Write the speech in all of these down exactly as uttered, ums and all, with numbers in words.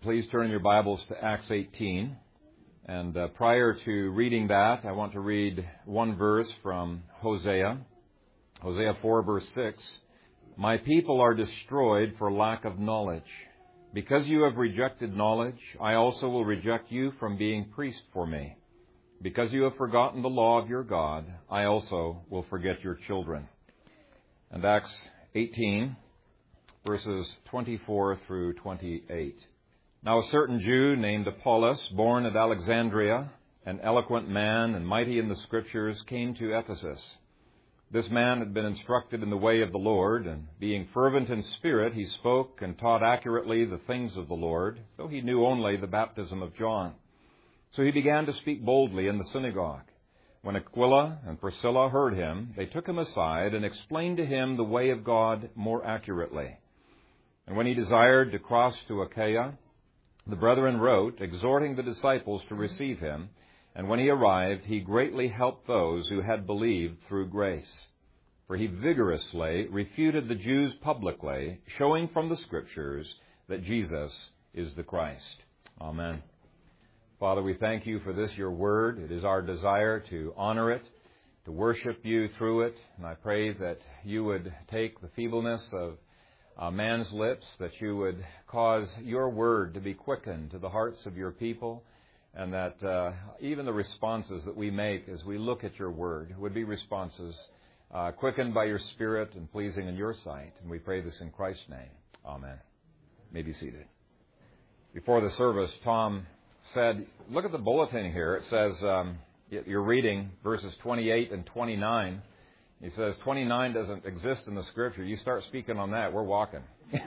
Please turn your Bibles to Acts eighteen. And uh, prior to reading that, I want to read one verse from Hosea. Hosea four, verse six. My people are destroyed for lack of knowledge. Because you have rejected knowledge, I also will reject you from being priest for me. Because you have forgotten the law of your God, I also will forget your children. And Acts eighteen, verses twenty-four through twenty-eight. Now a certain Jew named Apollos, born at Alexandria, an eloquent man and mighty in the Scriptures, came to Ephesus. This man had been instructed in the way of the Lord, and being fervent in spirit, he spoke and taught accurately the things of the Lord, though he knew only the baptism of John. So he began to speak boldly in the synagogue. When Aquila and Priscilla heard him, they took him aside and explained to him the way of God more accurately. And when he desired to cross to Achaia, the brethren wrote, exhorting the disciples to receive him, and when he arrived, he greatly helped those who had believed through grace. For he vigorously refuted the Jews publicly, showing from the Scriptures that Jesus is the Christ. Amen. Father, we thank you for this, your word. It is our desire to honor it, to worship you through it, and I pray that you would take the feebleness of Uh, man's lips, that you would cause your word to be quickened to the hearts of your people, and that uh, even the responses that we make as we look at your word would be responses uh, quickened by your Spirit and pleasing in your sight. And we pray this in Christ's name. Amen. You may be seated. Before the service, Tom said, look at the bulletin here. It says, um, you're reading verses twenty-eight and twenty-nine. He says, twenty-nine doesn't exist in the Scripture. You start speaking on that, we're walking.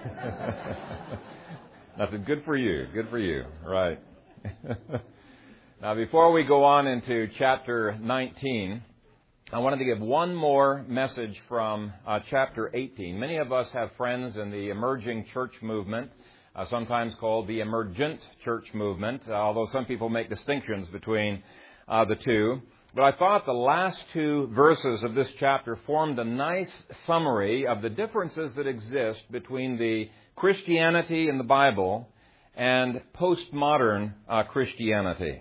That's good for you. Good for you. Right. Now, before we go on into chapter nineteen, I wanted to give one more message from uh, chapter eighteen. Many of us have friends in the emerging church movement, uh, sometimes called the emergent church movement, uh, although some people make distinctions between uh, the two. But I thought the last two verses of this chapter formed a nice summary of the differences that exist between the Christianity in the Bible and postmodern uh, Christianity.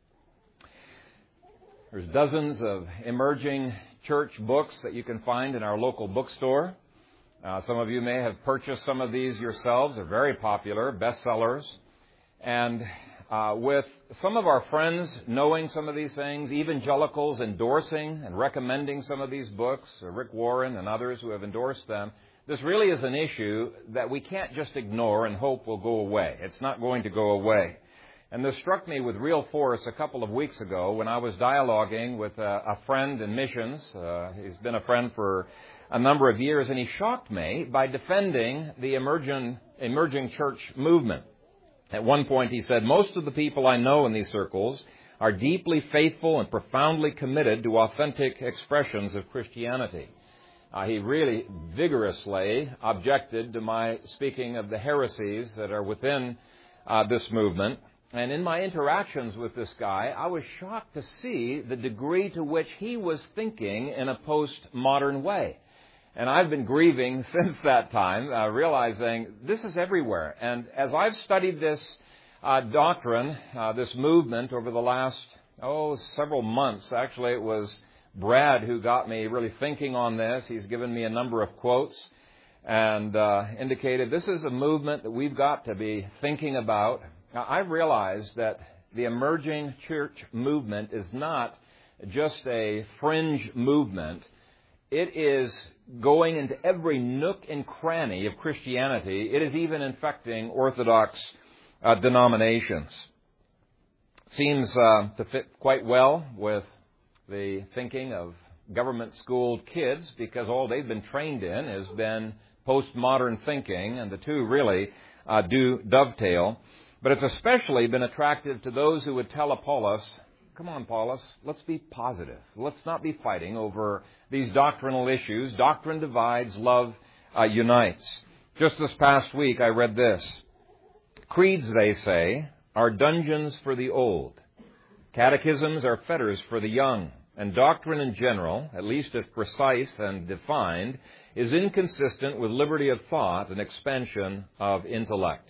There's dozens of emerging church books that you can find in our local bookstore. Uh, some of you may have purchased some of these yourselves. They're very popular, bestsellers. And Uh, with some of our friends knowing some of these things, evangelicals endorsing and recommending some of these books, Rick Warren and others who have endorsed them, this really is an issue that we can't just ignore and hope will go away. It's not going to go away. And this struck me with real force a couple of weeks ago when I was dialoguing with a, a friend in missions. Uh, he's been a friend for a number of years, and he shocked me by defending the emerging, emerging church movement. At one point, he said, most of the people I know in these circles are deeply faithful and profoundly committed to authentic expressions of Christianity. Uh, he really vigorously objected to my speaking of the heresies that are within uh, this movement. And in my interactions with this guy, I was shocked to see the degree to which he was thinking in a postmodern way. And I've been grieving since that time, uh, realizing this is everywhere. And as I've studied this uh, doctrine, uh, this movement over the last, oh, several months, actually it was Brad who got me really thinking on this. He's given me a number of quotes and uh, indicated this is a movement that we've got to be thinking about. Now, I've realized that the emerging church movement is not just a fringe movement. It is going into every nook and cranny of Christianity. It is even infecting Orthodox uh, denominations. Seems uh, to fit quite well with the thinking of government-schooled kids because all they've been trained in has been postmodern thinking, and the two really uh, do dovetail. But it's especially been attractive to those who would tell Apollos, come on, Apollos, let's be positive. Let's not be fighting over these doctrinal issues. Doctrine divides, love uh, unites. Just this past week, I read this. Creeds, they say, are dungeons for the old. Catechisms are fetters for the young. And doctrine in general, at least if precise and defined, is inconsistent with liberty of thought and expansion of intellect.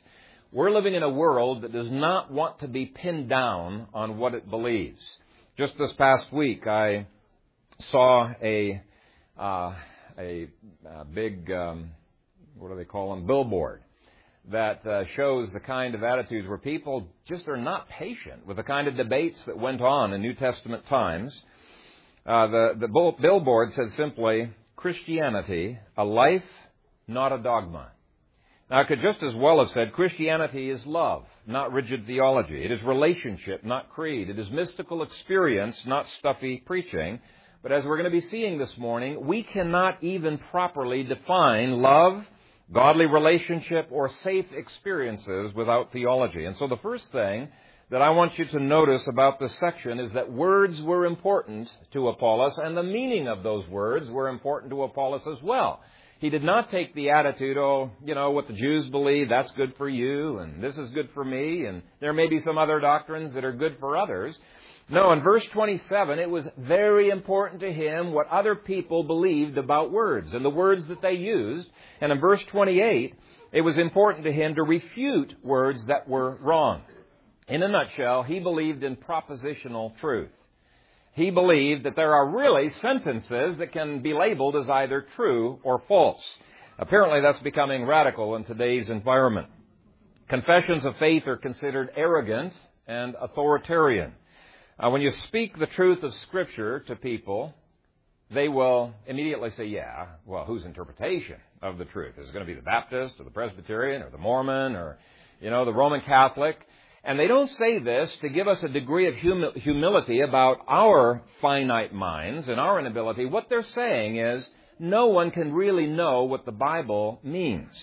We're living in a world that does not want to be pinned down on what it believes. Just this past week, I saw a uh, a, a big, um, what do they call them, billboard that uh, shows the kind of attitudes where people just are not patient with the kind of debates that went on in New Testament times. Uh, the the bull- billboard said simply, Christianity, a life, not a dogma. Now, I could just as well have said Christianity is love, not rigid theology. It is relationship, not creed. It is mystical experience, not stuffy preaching. But as we're going to be seeing this morning, we cannot even properly define love, godly relationship, or safe experiences without theology. And so the first thing that I want you to notice about this section is that words were important to Apollos, and the meaning of those words were important to Apollos as well. He did not take the attitude, oh, you know, what the Jews believe, that's good for you, and this is good for me, and there may be some other doctrines that are good for others. No, in verse twenty-seven, it was very important to him what other people believed about words and the words that they used. And in verse twenty-eight, it was important to him to refute words that were wrong. In a nutshell, he believed in propositional truth. He believed that there are really sentences that can be labeled as either true or false. Apparently, that's becoming radical in today's environment. Confessions of faith are considered arrogant and authoritarian. Uh, when you speak the truth of Scripture to people, they will immediately say, yeah, well, whose interpretation of the truth? Is it going to be the Baptist or the Presbyterian or the Mormon or, you know, the Roman Catholic? And they don't say this to give us a degree of humi- humility about our finite minds and our inability. What they're saying is no one can really know what the Bible means.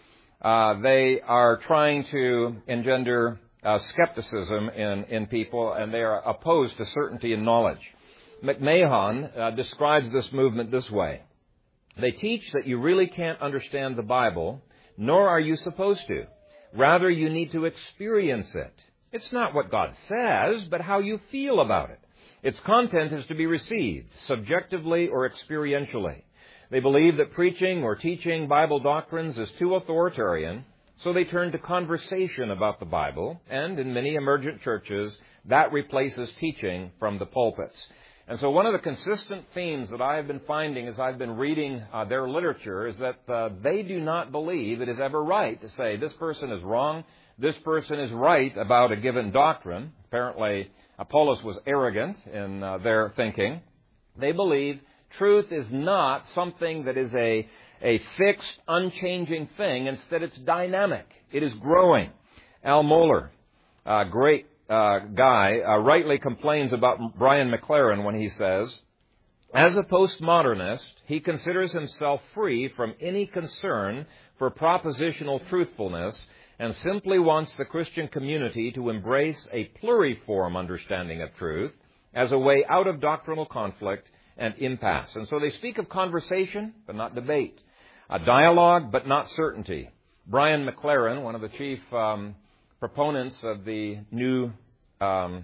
Uh, they are trying to engender uh, skepticism in, in people, and they are opposed to certainty and knowledge. McMahon uh, describes this movement this way. They teach that you really can't understand the Bible, nor are you supposed to. Rather, you need to experience it. It's not what God says, but how you feel about it. Its content is to be received, subjectively or experientially. They believe that preaching or teaching Bible doctrines is too authoritarian, so they turn to conversation about the Bible, and in many emergent churches, that replaces teaching from the pulpits. And so one of the consistent themes that I have been finding as I've been reading uh, their literature is that uh, they do not believe it is ever right to say this person is wrong, this person is right about a given doctrine. Apparently, Apollos was arrogant in uh, their thinking. They believe truth is not something that is a, a fixed, unchanging thing. Instead, it's dynamic. It is growing. Al Mohler, uh, great Uh, guy uh, rightly complains about Brian McLaren when he says, as a postmodernist, he considers himself free from any concern for propositional truthfulness and simply wants the Christian community to embrace a pluriform understanding of truth as a way out of doctrinal conflict and impasse. And so they speak of conversation, but not debate, a dialogue, but not certainty. Brian McLaren, one of the chief um, proponents of the new um,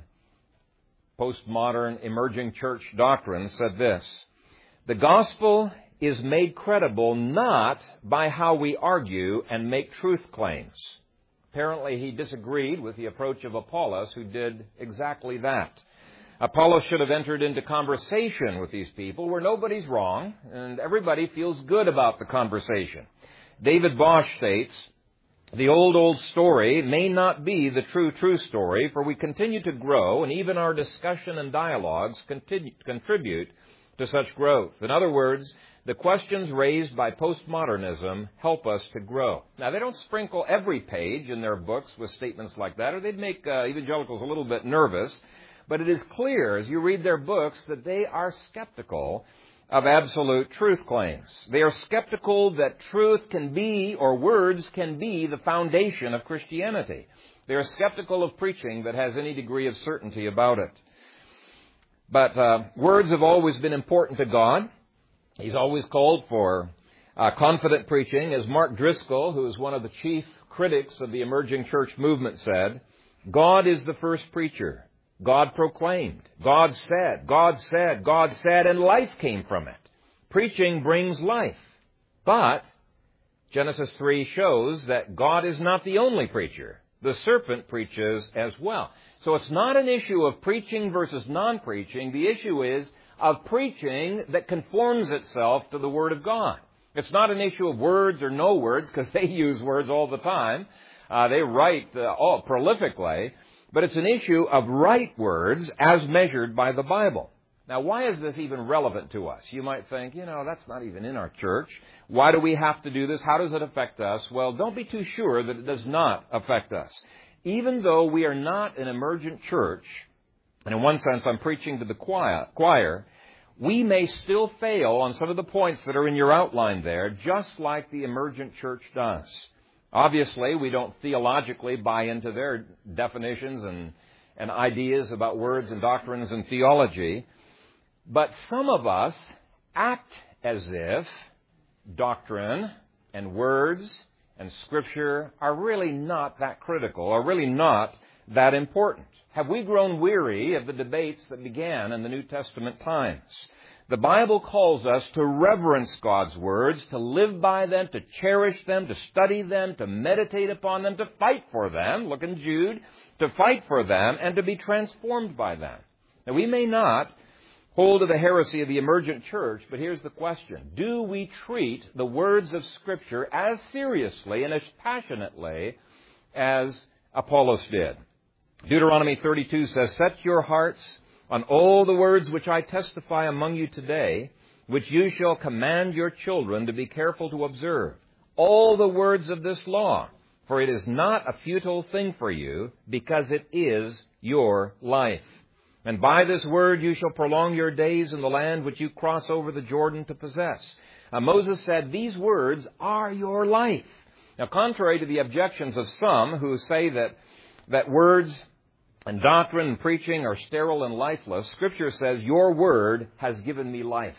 postmodern emerging church doctrine, said this: the gospel is made credible not by how we argue and make truth claims. Apparently he disagreed with the approach of Apollos, who did exactly that. Apollos should have entered into conversation with these people where nobody's wrong and everybody feels good about the conversation. David Bosch states, the old, old story may not be the true, true story, for we continue to grow, and even our discussion and dialogues continue, contribute to such growth. In other words, the questions raised by postmodernism help us to grow. Now, they don't sprinkle every page in their books with statements like that, or they'd make uh, evangelicals a little bit nervous. But it is clear, as you read their books, that they are skeptical of absolute truth claims. They are skeptical that truth can be, or words can be, the foundation of Christianity. They are skeptical of preaching that has any degree of certainty about it. But uh, words have always been important to God. He's always called for uh, confident preaching. As Mark Driscoll, who is one of the chief critics of the emerging church movement, said, God is the first preacher. God proclaimed, God said, God said, God said, and life came from it. Preaching brings life, but Genesis three shows that God is not the only preacher. The serpent preaches as well. So it's not an issue of preaching versus non-preaching. The issue is of preaching that conforms itself to the Word of God. It's not an issue of words or no words, because they use words all the time. Uh, they write uh, all prolifically. But it's an issue of right words as measured by the Bible. Now, why is this even relevant to us? You might think, you know, that's not even in our church. Why do we have to do this? How does it affect us? Well, don't be too sure that it does not affect us. Even though we are not an emergent church, and in one sense I'm preaching to the choir, we may still fail on some of the points that are in your outline there, just like the emergent church does. Obviously, we don't theologically buy into their definitions and, and ideas about words and doctrines and theology. But some of us act as if doctrine and words and Scripture are really not that critical, or really not that important. Have we grown weary of the debates that began in the New Testament times? The Bible calls us to reverence God's words, to live by them, to cherish them, to study them, to meditate upon them, to fight for them. Look in Jude. To fight for them and to be transformed by them. Now, we may not hold to the heresy of the emergent church, but here's the question. Do we treat the words of Scripture as seriously and as passionately as Apollos did? Deuteronomy thirty-two says, "Set your hearts on all the words which I testify among you today, which you shall command your children to be careful to observe. All the words of this law, for it is not a futile thing for you, because it is your life. And by this word you shall prolong your days in the land which you cross over the Jordan to possess." Now, Moses said, these words are your life. Now, contrary to the objections of some who say that, that words and doctrine and preaching are sterile and lifeless, Scripture says, your word has given me life.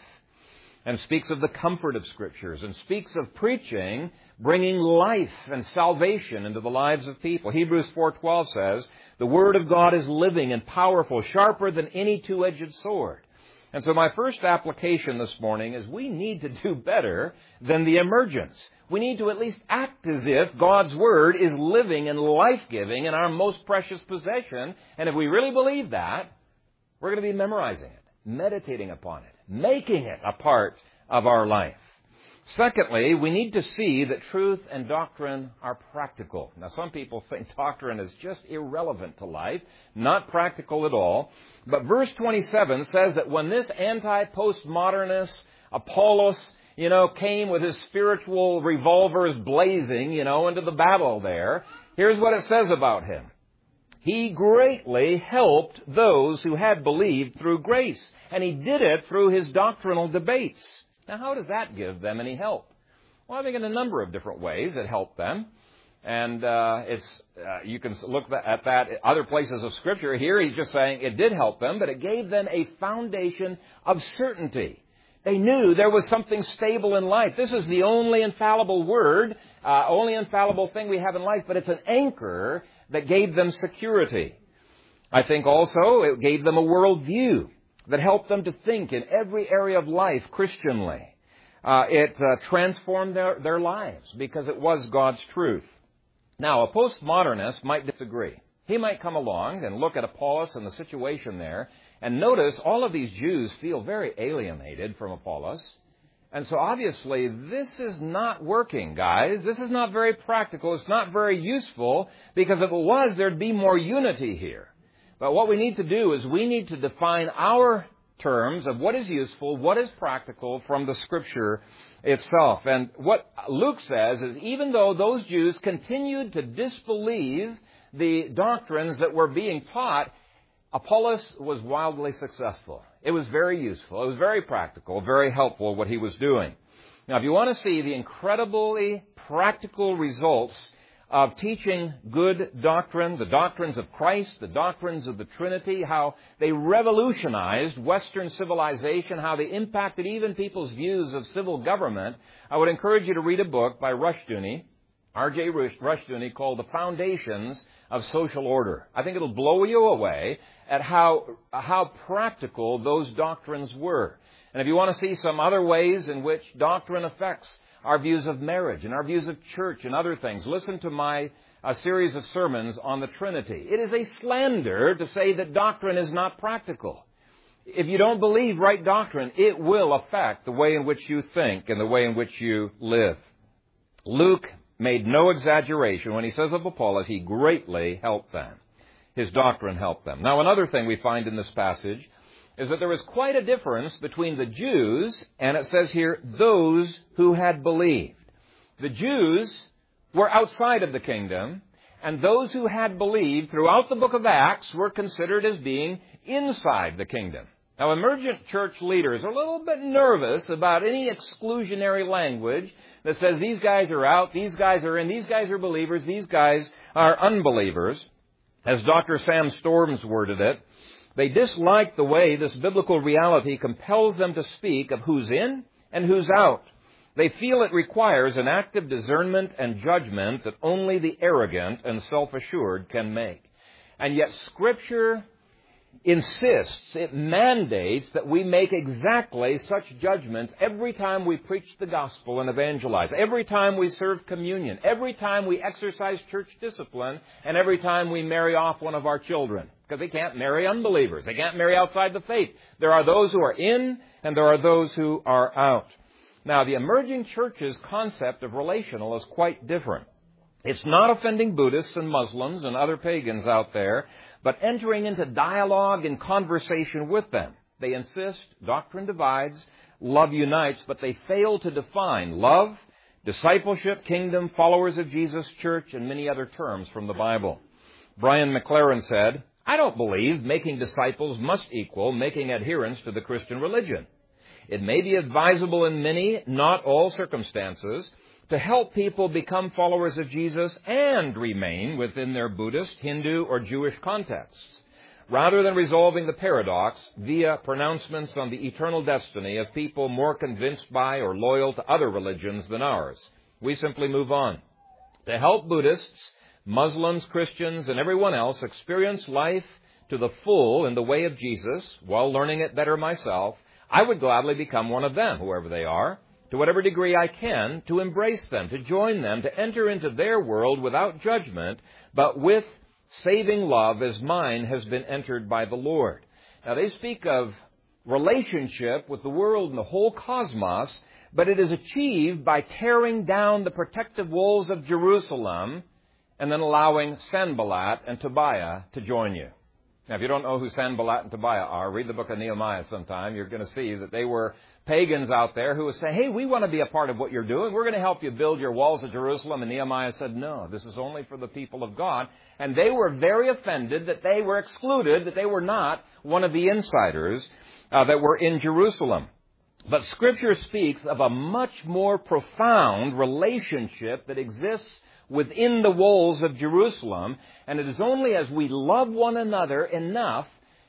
And speaks of the comfort of Scriptures, and speaks of preaching bringing life and salvation into the lives of people. Hebrews four twelve says, the Word of God is living and powerful, sharper than any two-edged sword. And so my first application this morning is we need to do better than the emergents. We need to at least act as if God's Word is living and life-giving and our most precious possession. And if we really believe that, we're going to be memorizing it, meditating upon it, making it a part of our life. Secondly, we need to see that truth and doctrine are practical. Now, some people think doctrine is just irrelevant to life, not practical at all. But verse twenty-seven says that when this anti-postmodernist Apollos, you know, came with his spiritual revolvers blazing, you know, into the battle there, here's what it says about him. He greatly helped those who had believed through grace, and he did it through his doctrinal debates. Now, how does that give them any help? Well, I think in a number of different ways it helped them. And uh, it's uh, you can look at that at other places of Scripture. Here he's just saying it did help them, but it gave them a foundation of certainty. They knew there was something stable in life. This is the only infallible word, uh, only infallible thing we have in life, but it's an anchor that gave them security. I think also it gave them a worldview that helped them to think in every area of life Christianly. Uh, it uh, transformed their, their lives because it was God's truth. Now, a postmodernist might disagree. He might come along and look at Apollos and the situation there and notice all of these Jews feel very alienated from Apollos. And so obviously this is not working, guys. This is not very practical. It's not very useful, because if it was, there'd be more unity here. But what we need to do is we need to define our terms of what is useful, what is practical from the Scripture itself. And what Luke says is even though those Jews continued to disbelieve the doctrines that were being taught, Apollos was wildly successful. It was very useful. It was very practical, very helpful what he was doing. Now, if you want to see the incredibly practical results of teaching good doctrine, the doctrines of Christ, the doctrines of the Trinity, how they revolutionized Western civilization, how they impacted even people's views of civil government, I would encourage you to read a book by Rushdoony, R J Rushdoony, called The Foundations of Social Order. I think it'll blow you away at how, how practical those doctrines were. And if you want to see some other ways in which doctrine affects our views of marriage and our views of church and other things. Listen to my a series of sermons on the Trinity. It is a slander to say that doctrine is not practical. If you don't believe right doctrine, it will affect the way in which you think and the way in which you live. Luke made no exaggeration when he says of Apollos, he greatly helped them. His doctrine helped them. Now, another thing we find in this passage is that there is quite a difference between the Jews, and it says here, those who had believed. The Jews were outside of the kingdom, and those who had believed throughout the book of Acts were considered as being inside the kingdom. Now, emergent church leaders are a little bit nervous about any exclusionary language that says these guys are out, these guys are in, these guys are believers, these guys are unbelievers. As Doctor Sam Storms worded it, they dislike the way this biblical reality compels them to speak of who's in and who's out. They feel it requires an active discernment and judgment that only the arrogant and self-assured can make. And yet Scripture insists, it mandates that we make exactly such judgments every time we preach the gospel and evangelize, every time we serve communion, every time we exercise church discipline, and every time we marry off one of our children. Because they can't marry unbelievers. They can't marry outside the faith. There are those who are in, and there are those who are out. Now, the emerging church's concept of relational is quite different. It's not offending Buddhists and Muslims and other pagans out there, but entering into dialogue and conversation with them. They insist doctrine divides, love unites, but they fail to define love, discipleship, kingdom, followers of Jesus, church, and many other terms from the Bible. Brian McLaren said, I don't believe making disciples must equal making adherents to the Christian religion. It may be advisable in many, not all circumstances, to help people become followers of Jesus and remain within their Buddhist, Hindu, or Jewish contexts, rather than resolving the paradox via pronouncements on the eternal destiny of people more convinced by or loyal to other religions than ours. We simply move on. To help Buddhists, Muslims, Christians, and everyone else experience life to the full in the way of Jesus, while learning it better myself, I would gladly become one of them, whoever they are, to whatever degree I can, to embrace them, to join them, to enter into their world without judgment, but with saving love as mine has been entered by the Lord. Now, they speak of relationship with the world and the whole cosmos, but it is achieved by tearing down the protective walls of Jerusalem and then allowing Sanballat and Tobiah to join you. Now, if you don't know who Sanballat and Tobiah are, read the book of Nehemiah sometime. You're going to see that they were pagans out there who would say, hey, we want to be a part of what you're doing. We're going to help you build your walls of Jerusalem. And Nehemiah said, no, this is only for the people of God. And they were very offended that they were excluded, that they were not one of the insiders uh, that were in Jerusalem. But Scripture speaks of a much more profound relationship that exists within the walls of Jerusalem. And it is only as we love one another enough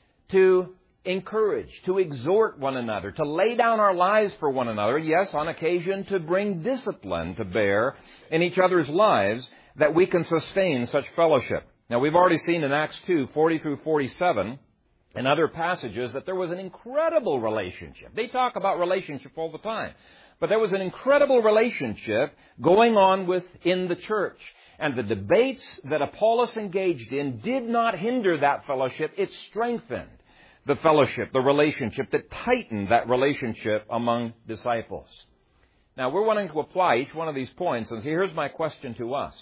to encourage, to exhort one another, to lay down our lives for one another, yes, on occasion to bring discipline to bear in each other's lives, that we can sustain such fellowship. Now, we've already seen in Acts two, forty through forty-seven, and other passages, that there was an incredible relationship. They talk about relationship all the time. But there was an incredible relationship going on within the church. And the debates that Apollos engaged in did not hinder that fellowship. It strengthened the fellowship, the relationship, that tightened that relationship among disciples. Now, we're wanting to apply each one of these points, and here's my question to us.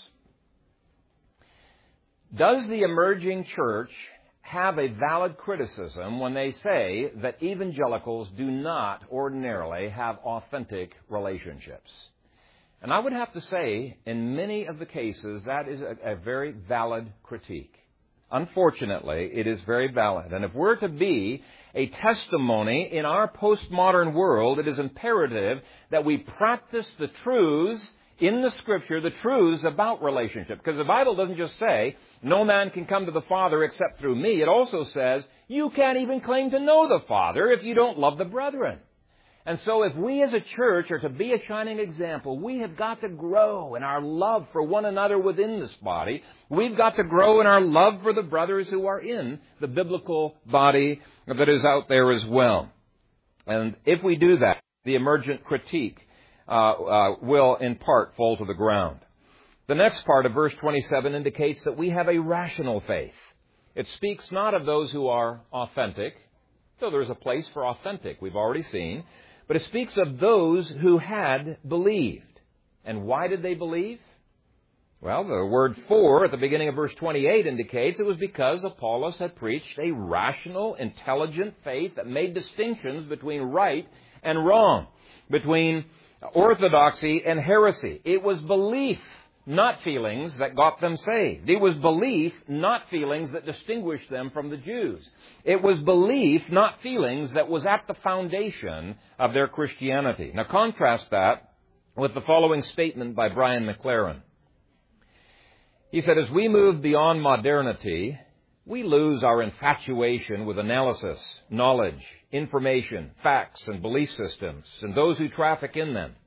Does the emerging church have a valid criticism when they say that evangelicals do not ordinarily have authentic relationships? And I would have to say, in many of the cases, that is a, a very valid critique. Unfortunately, it is very valid. And if we're to be a testimony in our postmodern world, it is imperative that we practice the truths in the Scripture, the truths about relationship. Because the Bible doesn't just say, no man can come to the Father except through me. It also says, you can't even claim to know the Father if you don't love the brethren. And so if we as a church are to be a shining example, we have got to grow in our love for one another within this body. We've got to grow in our love for the brothers who are in the biblical body that is out there as well. And if we do that, the emergent critique uh, uh, will in part fall to the ground. The next part of verse twenty-seven indicates that we have a rational faith. It speaks not of those who are authentic, though there's a place for authentic, we've already seen, but it speaks of those who had believed. And why did they believe? Well, the word for at the beginning of verse twenty-eight indicates it was because Apollos had preached a rational, intelligent faith that made distinctions between right and wrong, between orthodoxy and heresy. It was belief, not feelings, that got them saved. It was belief, not feelings, that distinguished them from the Jews. It was belief, not feelings, that was at the foundation of their Christianity. Now contrast that with the following statement by Brian McLaren. He said, as we move beyond modernity, we lose our infatuation with analysis, knowledge, information, facts, and belief systems, and those who traffic in them.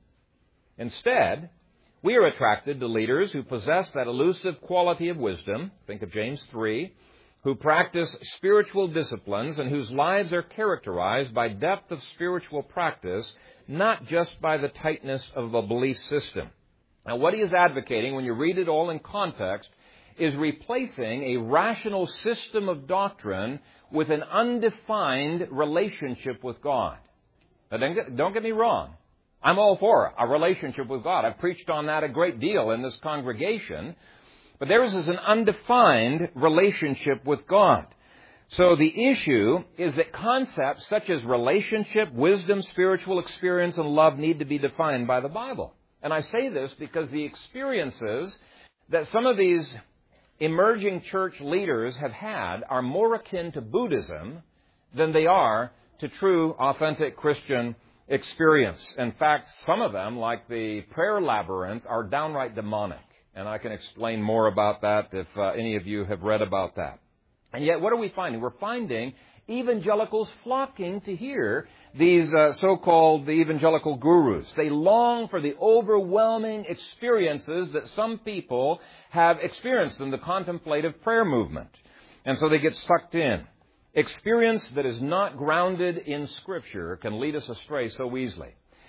Instead, we are attracted to leaders who possess that elusive quality of wisdom, think of James three, who practice spiritual disciplines and whose lives are characterized by depth of spiritual practice, not just by the tightness of a belief system. Now, what he is advocating, when you read it all in context, is replacing a rational system of doctrine with an undefined relationship with God. Now, don't get, don't get me wrong. I'm all for a relationship with God. I've preached on that a great deal in this congregation. But theirs is an undefined relationship with God. So the issue is that concepts such as relationship, wisdom, spiritual experience, and love need to be defined by the Bible. And I say this because the experiences that some of these emerging church leaders have had are more akin to Buddhism than they are to true, authentic Christian experience. In fact, some of them, like the prayer labyrinth, are downright demonic. And I can explain more about that if uh, any of you have read about that. And yet, what are we finding? We're finding evangelicals flocking to hear these uh, so-called the evangelical gurus. They long for the overwhelming experiences that some people have experienced in the contemplative prayer movement. And so they get sucked in. Experience that is not grounded in Scripture can lead us astray so easily.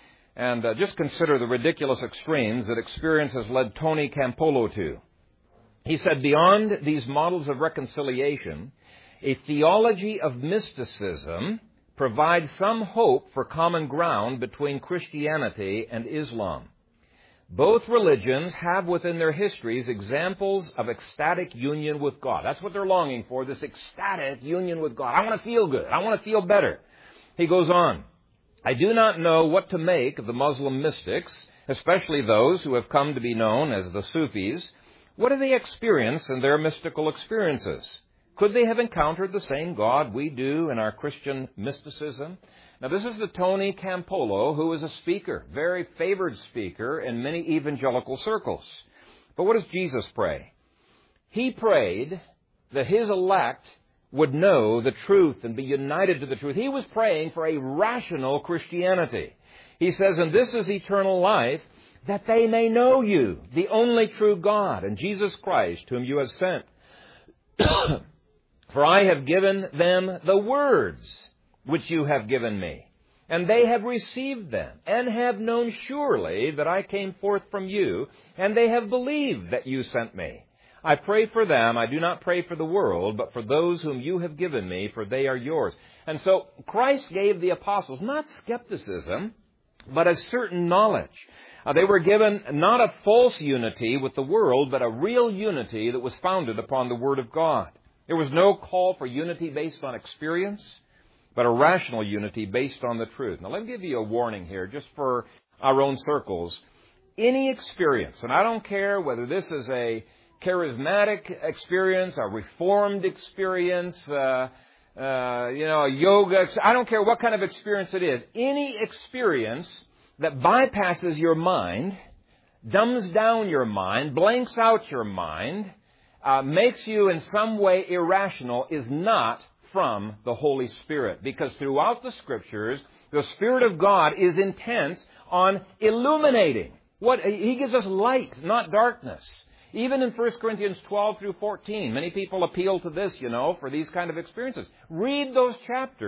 And uh, just consider the ridiculous extremes that experience has led Tony Campolo to. He said, beyond these models of reconciliation, a theology of mysticism provides some hope for common ground between Christianity and Islam. Both religions have within their histories examples of ecstatic union with God. That's what they're longing for, this ecstatic union with God. I want to feel good. I want to feel better. He goes on, I do not know what to make of the Muslim mystics, especially those who have come to be known as the Sufis. What do they experience in their mystical experiences? Could they have encountered the same God we do in our Christian mysticism? Now, this is the Tony Campolo, who is a speaker, very favored speaker in many evangelical circles. But what does Jesus pray? He prayed that His elect would know the truth and be united to the truth. He was praying for a rational Christianity. He says, and this is eternal life, that they may know you, the only true God, and Jesus Christ, whom you have sent. For I have given them the words which you have given me, and they have received them, and have known surely that I came forth from you, and they have believed that you sent me. I pray for them. I do not pray for the world, but for those whom you have given me, for they are yours. And so Christ gave the apostles not skepticism, but a certain knowledge. Uh, they were given not a false unity with the world, but a real unity that was founded upon the Word of God. There was no call for unity based on experience, but a rational unity based on the truth. Now, let me give you a warning here, just for our own circles. Any experience, and I don't care whether this is a charismatic experience, a reformed experience, uh, uh, you know, a yoga, I don't care what kind of experience it is. Any experience that bypasses your mind, dumbs down your mind, blanks out your mind, uh, makes you in some way irrational is not from the Holy Spirit. Because throughout the Scriptures, the Spirit of God is intent on illuminating. What He gives us light, not darkness. Even in First Corinthians twelve through fourteen, many people appeal to this, you know, for these kind of experiences. Read those chapters,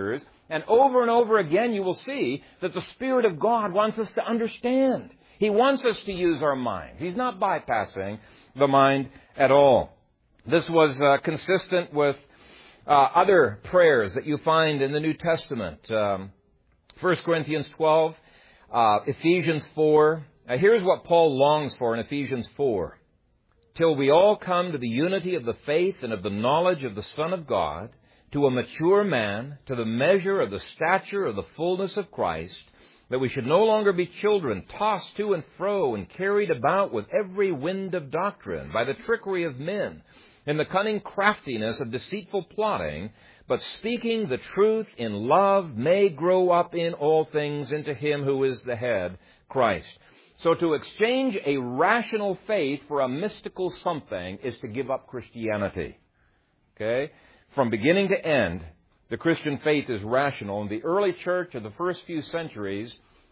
And over and over again, you will see that the Spirit of God wants us to understand. He wants us to use our minds. He's not bypassing the mind at all. This was uh, consistent with uh, other prayers that you find in the New Testament. Um, First Corinthians twelve, uh, Ephesians four. Now, here's what Paul longs for in Ephesians four. Till we all come to the unity of the faith and of the knowledge of the Son of God, to a mature man, to the measure of the stature of the fullness of Christ, that we should no longer be children, tossed to and fro and carried about with every wind of doctrine, by the trickery of men, in the cunning craftiness of deceitful plotting, but speaking the truth in love may grow up in all things into Him who is the head, Christ. So to exchange a rational faith for a mystical something is to give up Christianity. Okay? From beginning to end, the Christian faith is rational. And the early church of the first few centuries,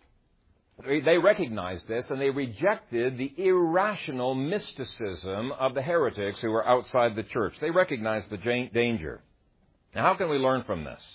they recognized this and they rejected the irrational mysticism of the heretics who were outside the church. They recognized the danger. Now, how can we learn from this?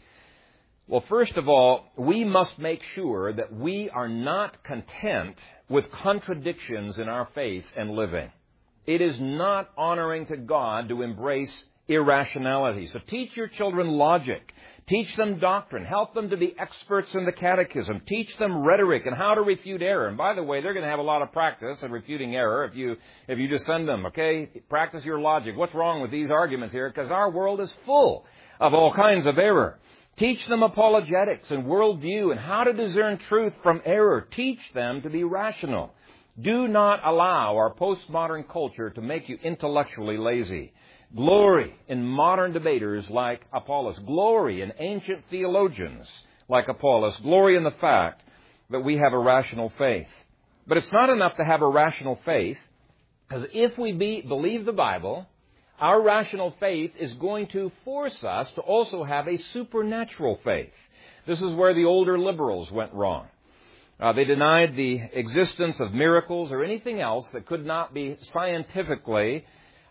Well, first of all, we must make sure that we are not content with contradictions in our faith and living. It is not honoring to God to embrace irrationality. So teach your children logic. Teach them doctrine. Help them to be experts in the catechism. Teach them rhetoric and how to refute error. And by the way, they're going to have a lot of practice in refuting error if you if you just send them, okay? Practice your logic. What's wrong with these arguments here? Because our world is full of all kinds of error. Teach them apologetics and worldview and how to discern truth from error. Teach them to be rational. Do not allow our postmodern culture to make you intellectually lazy. Glory in modern debaters like Apollos. Glory in ancient theologians like Apollos. Glory in the fact that we have a rational faith. But it's not enough to have a rational faith, because if we be, believe the Bible, our rational faith is going to force us to also have a supernatural faith. This is where the older liberals went wrong. Uh, they denied the existence of miracles or anything else that could not be scientifically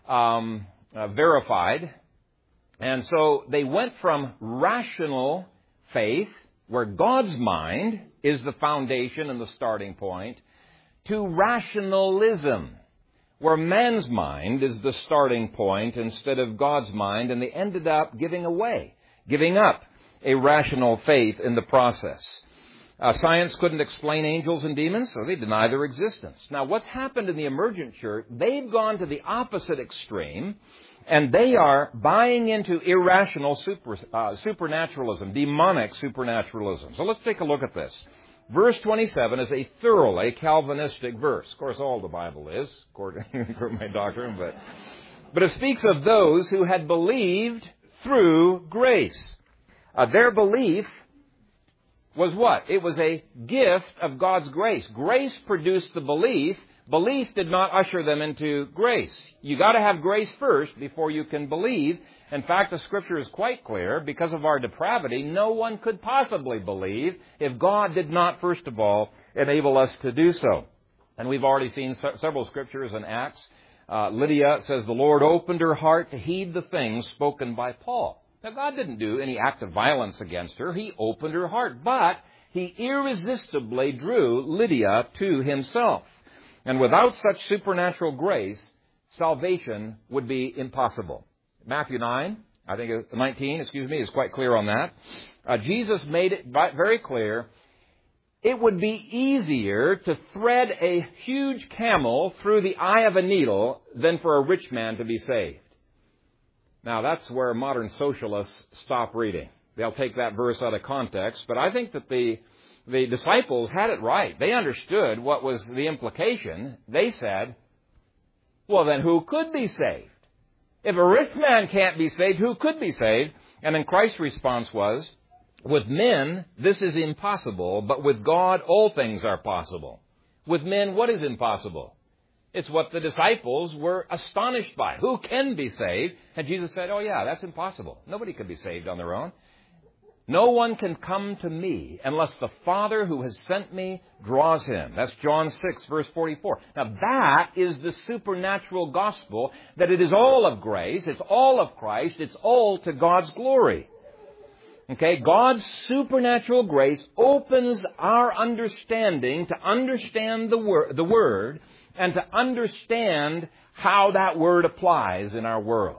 um, uh, verified. And so they went from rational faith, where God's mind is the foundation and the starting point, to rationalism, where man's mind is the starting point instead of God's mind, and they ended up giving away, giving up a rational faith in the process. Uh, science couldn't explain angels and demons, so they deny their existence. Now, what's happened in the emergent church, they've gone to the opposite extreme, and they are buying into irrational super, uh, supernaturalism, demonic supernaturalism. So let's take a look at this. Verse twenty-seven is a thoroughly Calvinistic verse. Of course, all the Bible is, according to my doctrine, but, but it speaks of those who had believed through grace. Uh, their belief was what? It was a gift of God's grace. Grace produced the belief. Belief did not usher them into grace. You got to have grace first before you can believe. In fact, the Scripture is quite clear. Because of our depravity, no one could possibly believe if God did not, first of all, enable us to do so. And we've already seen se- several Scriptures in Acts. Uh, Lydia says the Lord opened her heart to heed the things spoken by Paul. Now, God didn't do any act of violence against her. He opened her heart. But He irresistibly drew Lydia to Himself. And without such supernatural grace, salvation would be impossible. Matthew nine, I think nineteen, excuse me, is quite clear on that. Uh, Jesus made it very clear. It would be easier to thread a huge camel through the eye of a needle than for a rich man to be saved. Now, that's where modern socialists stop reading. They'll take that verse out of context. But I think that the the disciples had it right. They understood what was the implication. They said, well, then who could be saved? If a rich man can't be saved, who could be saved? And then Christ's response was, with men, this is impossible, but with God, all things are possible. With men, what is impossible? It's what the disciples were astonished by. Who can be saved? And Jesus said, oh yeah, that's impossible. Nobody can be saved on their own. No one can come to me unless the Father who has sent me draws him. That's John six, verse forty-four. Now that is the supernatural gospel, that it is all of grace, it's all of Christ, it's all to God's glory. Okay, God's supernatural grace opens our understanding to understand the wor- the Word and to understand how that Word applies in our world.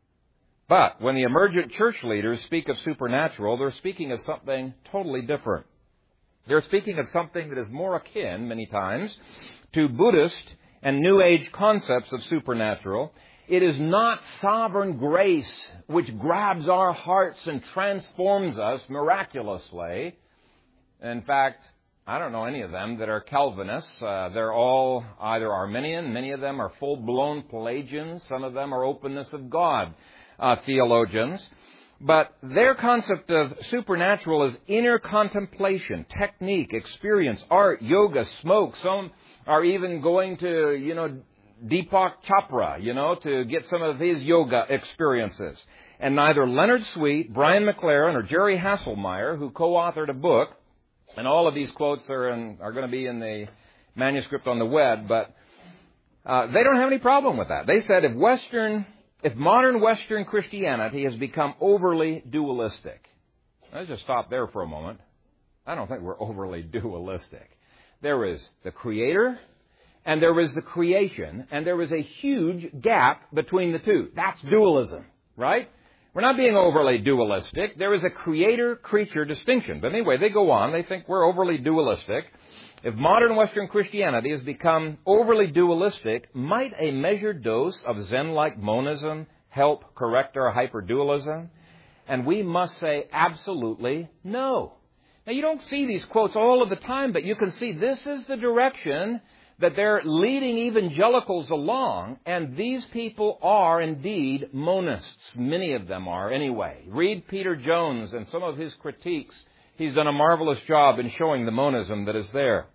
But when the emergent church leaders speak of supernatural, they're speaking of something totally different. They're speaking of something that is more akin, many times, to Buddhist and New Age concepts of supernatural. It is not sovereign grace which grabs our hearts and transforms us miraculously. In fact, I don't know any of them that are Calvinists. Uh, they're all either Arminian. Many of them are full-blown Pelagians. Some of them are openness of God uh, theologians. But their concept of supernatural is inner contemplation, technique, experience, art, yoga, smoke. Some are even going to, you know, Deepak Chopra, you know, to get some of his yoga experiences. And neither Leonard Sweet, Brian McLaren, or Jerry Hasselmeyer, who co-authored a book, and all of these quotes are in, are going to be in the manuscript on the web, but uh, they don't have any problem with that. They said if Western, if modern Western Christianity has become overly dualistic, let's just stop there for a moment. I don't think we're overly dualistic. There is the Creator, and there is the creation, and there is a huge gap between the two. That's dualism, right? We're not being overly dualistic. There is a creator-creature distinction. But anyway, they go on. They think we're overly dualistic. If modern Western Christianity has become overly dualistic, might a measured dose of Zen-like monism help correct our hyperdualism? And we must say absolutely no. Now, you don't see these quotes all of the time, but you can see this is the direction that they're leading evangelicals along, and these people are indeed monists. Many of them are anyway. Read Peter Jones and some of his critiques. He's done a marvelous job in showing the monism that is there.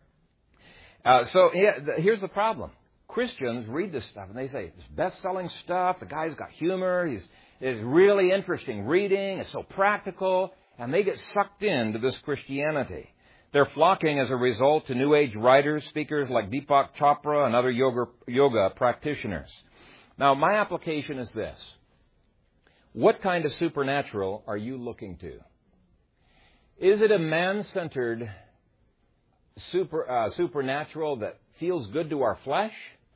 Uh, so yeah, the, here's the problem. Christians read this stuff and they say, it's best-selling stuff, the guy's got humor, he's is really interesting reading, it's so practical, and they get sucked into this Christianity. They're flocking as a result to New Age writers, speakers like Deepak Chopra and other yoga, yoga practitioners. Now, my application is this. What kind of supernatural are you looking to? Is it a man-centered super, uh, supernatural that feels good to our flesh?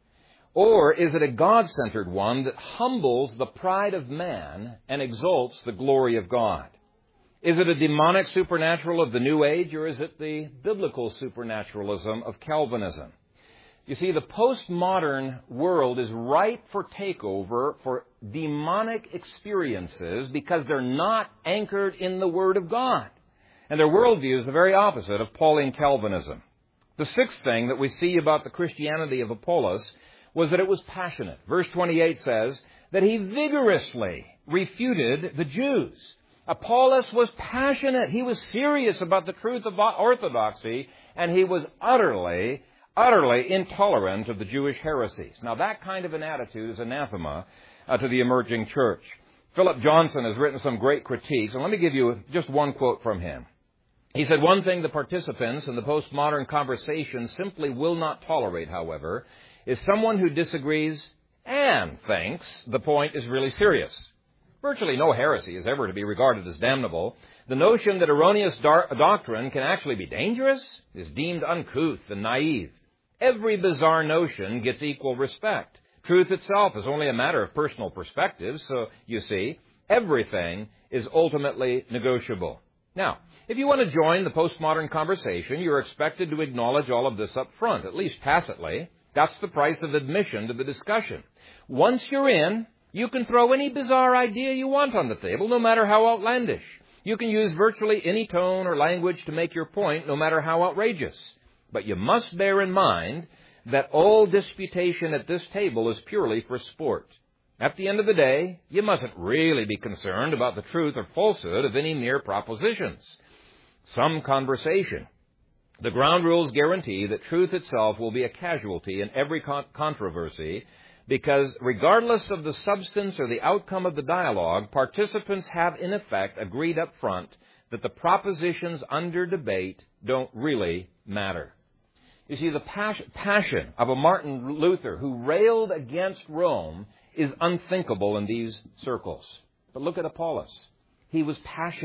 Or is it a God-centered one that humbles the pride of man and exalts the glory of God? Is it a demonic supernatural of the New Age, or is it the biblical supernaturalism of Calvinism? You see, the postmodern world is ripe for takeover for demonic experiences because they're not anchored in the Word of God. And their worldview is the very opposite of Pauline Calvinism. The sixth thing that we see about the Christianity of Apollos was that it was passionate. Verse twenty-eight says that he vigorously refuted the Jews. Apollos was passionate. He was serious about the truth of orthodoxy, and he was utterly, utterly intolerant of the Jewish heresies. Now, that kind of an attitude is anathema uh, to the emerging church. Philip Johnson has written some great critiques, and let me give you just one quote from him. He said, one thing the participants in the postmodern conversation simply will not tolerate, however, is someone who disagrees and thinks the point is really serious. Virtually no heresy is ever to be regarded as damnable. The notion that erroneous dar- doctrine can actually be dangerous is deemed uncouth and naive. Every bizarre notion gets equal respect. Truth itself is only a matter of personal perspective, so you see, everything is ultimately negotiable. Now, if you want to join the postmodern conversation, you're expected to acknowledge all of this up front, at least tacitly. That's the price of admission to the discussion. Once you're in, you can throw any bizarre idea you want on the table, no matter how outlandish. You can use virtually any tone or language to make your point, no matter how outrageous. But you must bear in mind that all disputation at this table is purely for sport. At the end of the day, you mustn't really be concerned about the truth or falsehood of any mere propositions. Some conversation. The ground rules guarantee that truth itself will be a casualty in every con- controversy, because regardless of the substance or the outcome of the dialogue, participants have in effect agreed up front that the propositions under debate don't really matter. You see, the passion, passion of a Martin Luther who railed against Rome is unthinkable in these circles. But look at Apollos. He was passionate.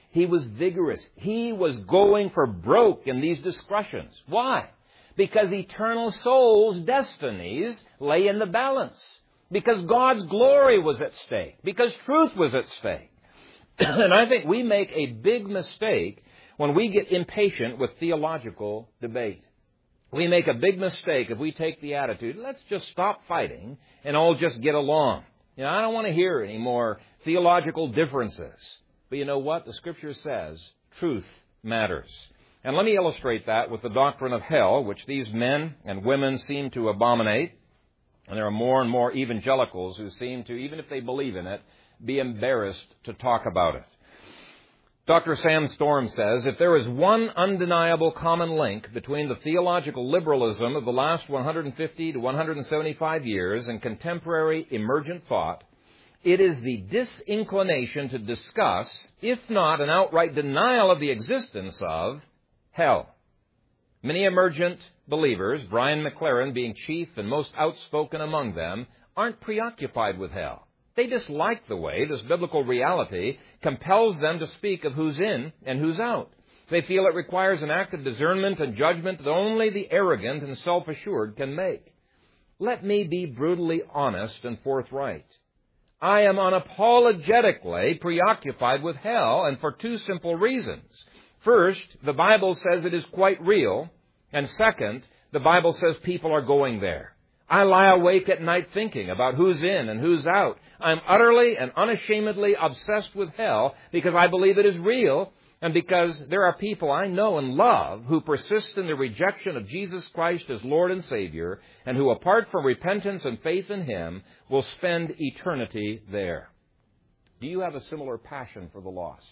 He was vigorous. He was going for broke in these discussions. Why? Because eternal souls' destinies lay in the balance. Because God's glory was at stake. Because truth was at stake. And I think we make a big mistake when we get impatient with theological debate. We make a big mistake if we take the attitude, let's just stop fighting and all just get along. You know, I don't want to hear any more theological differences. But you know what? The Scripture says truth matters. And let me illustrate that with the doctrine of hell, which these men and women seem to abominate. And there are more and more evangelicals who seem to, even if they believe in it, be embarrassed to talk about it. Doctor Sam Storm says, if there is one undeniable common link between the theological liberalism of the last one hundred fifty to one hundred seventy-five years and contemporary emergent thought, it is the disinclination to discuss, if not an outright denial of the existence of, hell. Many emergent believers, Brian McLaren being chief and most outspoken among them, aren't preoccupied with hell. They dislike the way this biblical reality compels them to speak of who's in and who's out. They feel it requires an act of discernment and judgment that only the arrogant and self-assured can make. Let me be brutally honest and forthright. I am unapologetically preoccupied with hell, and for two simple reasons. First, the Bible says it is quite real, and second, the Bible says people are going there. I lie awake at night thinking about who's in and who's out. I'm utterly and unashamedly obsessed with hell because I believe it is real and because there are people I know and love who persist in the rejection of Jesus Christ as Lord and Savior and who, apart from repentance and faith in Him, will spend eternity there. Do you have a similar passion for the lost?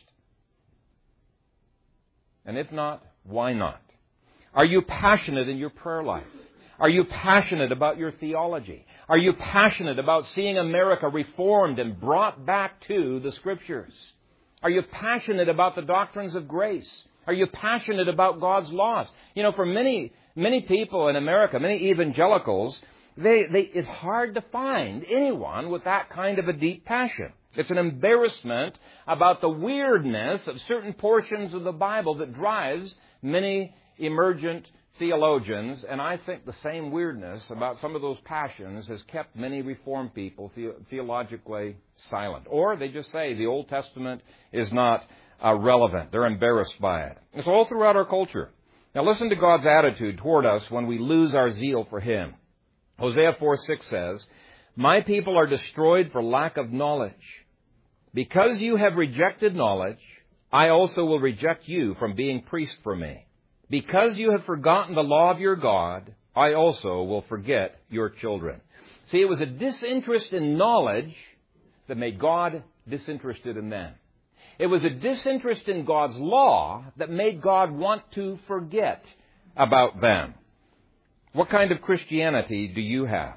And if not, why not? Are you passionate in your prayer life? Are you passionate about your theology? Are you passionate about seeing America reformed and brought back to the Scriptures? Are you passionate about the doctrines of grace? Are you passionate about God's laws? You know, for many, many people in America, many evangelicals, they, they, it's hard to find anyone with that kind of a deep passion. It's an embarrassment about the weirdness of certain portions of the Bible that drives many emergent theologians, and I think the same weirdness about some of those passions has kept many Reformed people the- theologically silent. Or they just say the Old Testament is not uh, relevant. They're embarrassed by it. It's all throughout our culture. Now listen to God's attitude toward us when we lose our zeal for Him. Hosea four six says, "My people are destroyed for lack of knowledge. Because you have rejected knowledge, I also will reject you from being priest for me. Because you have forgotten the law of your God, I also will forget your children." See, it was a disinterest in knowledge that made God disinterested in them. It was a disinterest in God's law that made God want to forget about them. What kind of Christianity do you have?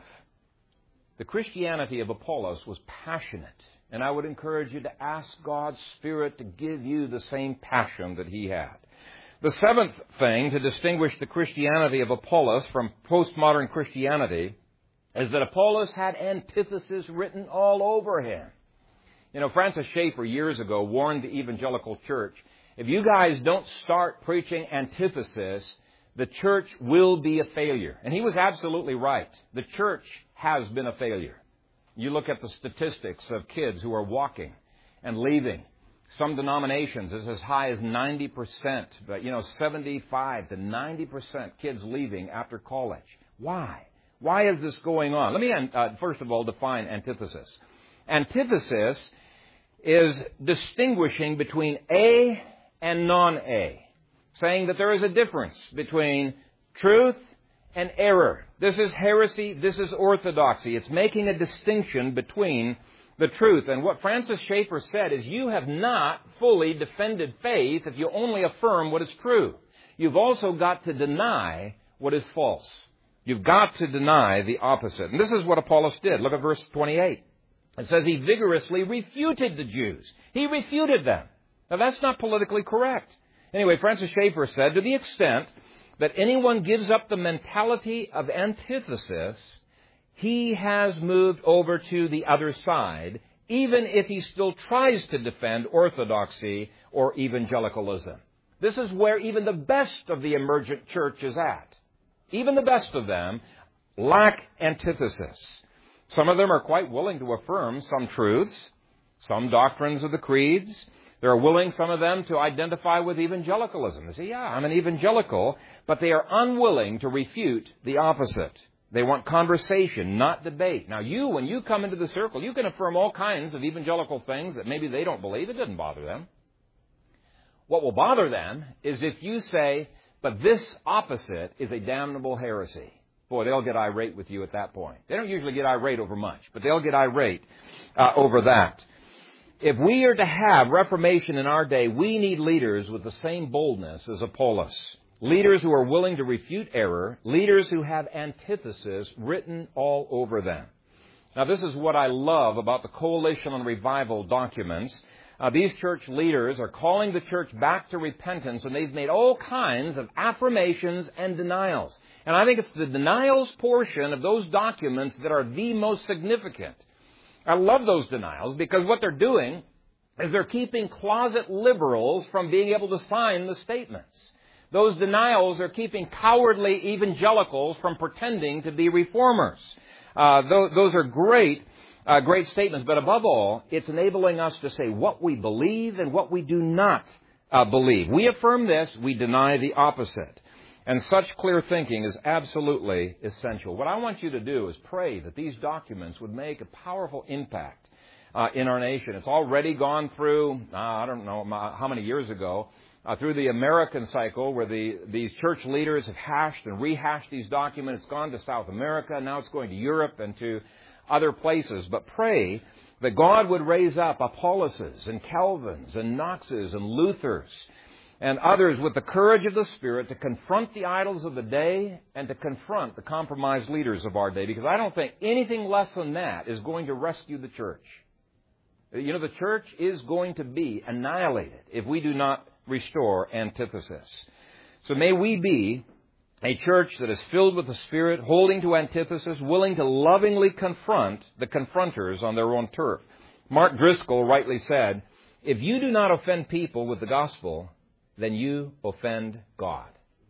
The Christianity of Apollos was passionate, and I would encourage you to ask God's Spirit to give you the same passion that He had. The seventh thing to distinguish the Christianity of Apollos from postmodern Christianity is that Apollos had antithesis written all over him. You know, Francis Schaeffer years ago warned the evangelical church, if you guys don't start preaching antithesis, the church will be a failure. And he was absolutely right. The church has been a failure. You look at the statistics of kids who are walking and leaving. Some denominations is as high as ninety percent, but, you know, seventy-five to ninety percent kids leaving after college. Why? Why is this going on? Let me, uh, first of all, define antithesis. Antithesis is distinguishing between A and non-A, saying that there is a difference between truth and error. This is heresy, this is orthodoxy. It's making a distinction between the truth. And what Francis Schaeffer said is, you have not fully defended faith if you only affirm what is true. You've also got to deny what is false. You've got to deny the opposite. And this is what Apollos did. Look at verse twenty-eight. It says he vigorously refuted the Jews. He refuted them. Now that's not politically correct. Anyway, Francis Schaeffer said, to the extent that anyone gives up the mentality of antithesis, he has moved over to the other side, even if he still tries to defend orthodoxy or evangelicalism. This is where even the best of the emergent church is at. Even the best of them lack antithesis. Some of them are quite willing to affirm some truths, some doctrines of the creeds. They're willing, some of them, to identify with evangelicalism. They say, yeah, I'm an evangelical, but they are unwilling to refute the opposite. They want conversation, not debate. Now, you, when you come into the circle, you can affirm all kinds of evangelical things that maybe they don't believe. It doesn't bother them. What will bother them is if you say, but this opposite is a damnable heresy. Boy, they'll get irate with you at that point. They don't usually get irate over much, but they'll get irate uh, over that. If we are to have Reformation in our day, we need leaders with the same boldness as Apollos. Leaders who are willing to refute error. Leaders who have antithesis written all over them. Now, this is what I love about the Coalition on Revival documents. Uh, these church leaders are calling the church back to repentance, and they've made all kinds of affirmations and denials. And I think it's the denials portion of those documents that are the most significant. I love those denials because what they're doing is they're keeping closet liberals from being able to sign the statements. Those denials are keeping cowardly evangelicals from pretending to be reformers. Uh, those, those are great, uh, great statements. But above all, it's enabling us to say what we believe and what we do not uh, believe. We affirm this, we deny the opposite. And such clear thinking is absolutely essential. What I want you to do is pray that these documents would make a powerful impact uh, in our nation. It's already gone through, uh, I don't know how many years ago, uh, through the American cycle where the, these church leaders have hashed and rehashed these documents. It's gone to South America. Now it's going to Europe and to other places. But pray that God would raise up Apolloses and Calvins and Knoxes and Luthers and others with the courage of the Spirit to confront the idols of the day and to confront the compromised leaders of our day. Because I don't think anything less than that is going to rescue the church. You know, the church is going to be annihilated if we do not restore antithesis. So may we be a church that is filled with the Spirit, holding to antithesis, willing to lovingly confront the confronters on their own turf. Mark Driscoll rightly said, if you do not offend people with the gospel, then you offend God.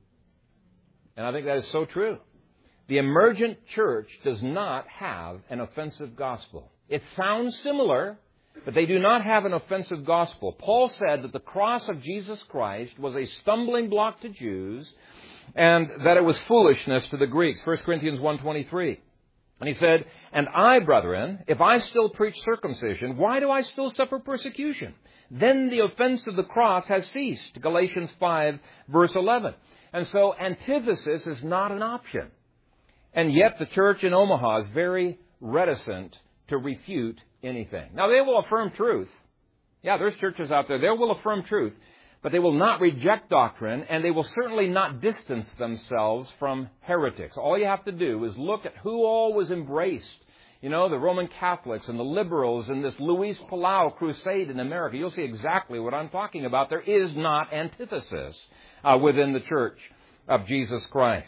And I think that is so true. The emergent church does not have an offensive gospel. It sounds similar, but they do not have an offensive gospel. Paul said that the cross of Jesus Christ was a stumbling block to Jews and that it was foolishness to the Greeks. First Corinthians one twenty-three. And he said, and I, brethren, if I still preach circumcision, why do I still suffer persecution? Then the offense of the cross has ceased. Galatians five, verse eleven. And so antithesis is not an option. And yet the church in Omaha is very reticent to refute anything. Now, they will affirm truth. Yeah, there's churches out there. They will affirm truth. But they will not reject doctrine, and they will certainly not distance themselves from heretics. All you have to do is look at who all was embraced. You know, the Roman Catholics and the liberals and this Luis Palau crusade in America. You'll see exactly what I'm talking about. There is not antithesis uh, within the Church of Jesus Christ.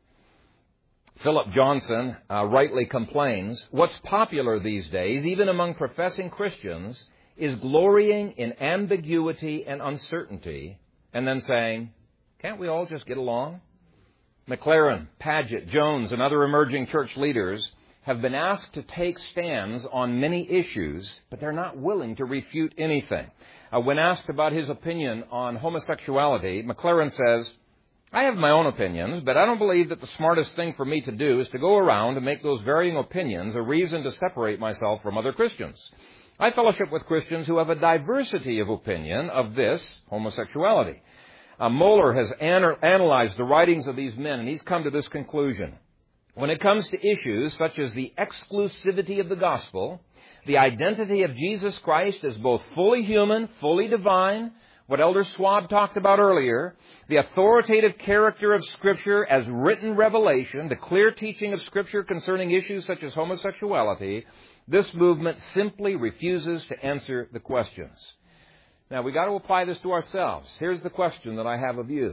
Philip Johnson uh, rightly complains, what's popular these days, even among professing Christians, is glorying in ambiguity and uncertainty and then saying, can't we all just get along? McLaren, Paget, Jones, and other emerging church leaders have been asked to take stands on many issues, but they're not willing to refute anything. Uh, when asked about his opinion on homosexuality, McLaren says, I have my own opinions, but I don't believe that the smartest thing for me to do is to go around and make those varying opinions a reason to separate myself from other Christians. I fellowship with Christians who have a diversity of opinion of this, homosexuality. Uh, Moeller has an- analyzed the writings of these men, and he's come to this conclusion. When it comes to issues such as the exclusivity of the gospel, the identity of Jesus Christ as both fully human, fully divine, what Elder Schwab talked about earlier, the authoritative character of Scripture as written revelation, the clear teaching of Scripture concerning issues such as homosexuality, this movement simply refuses to answer the questions. Now, we've got to apply this to ourselves. Here's the question that I have of you.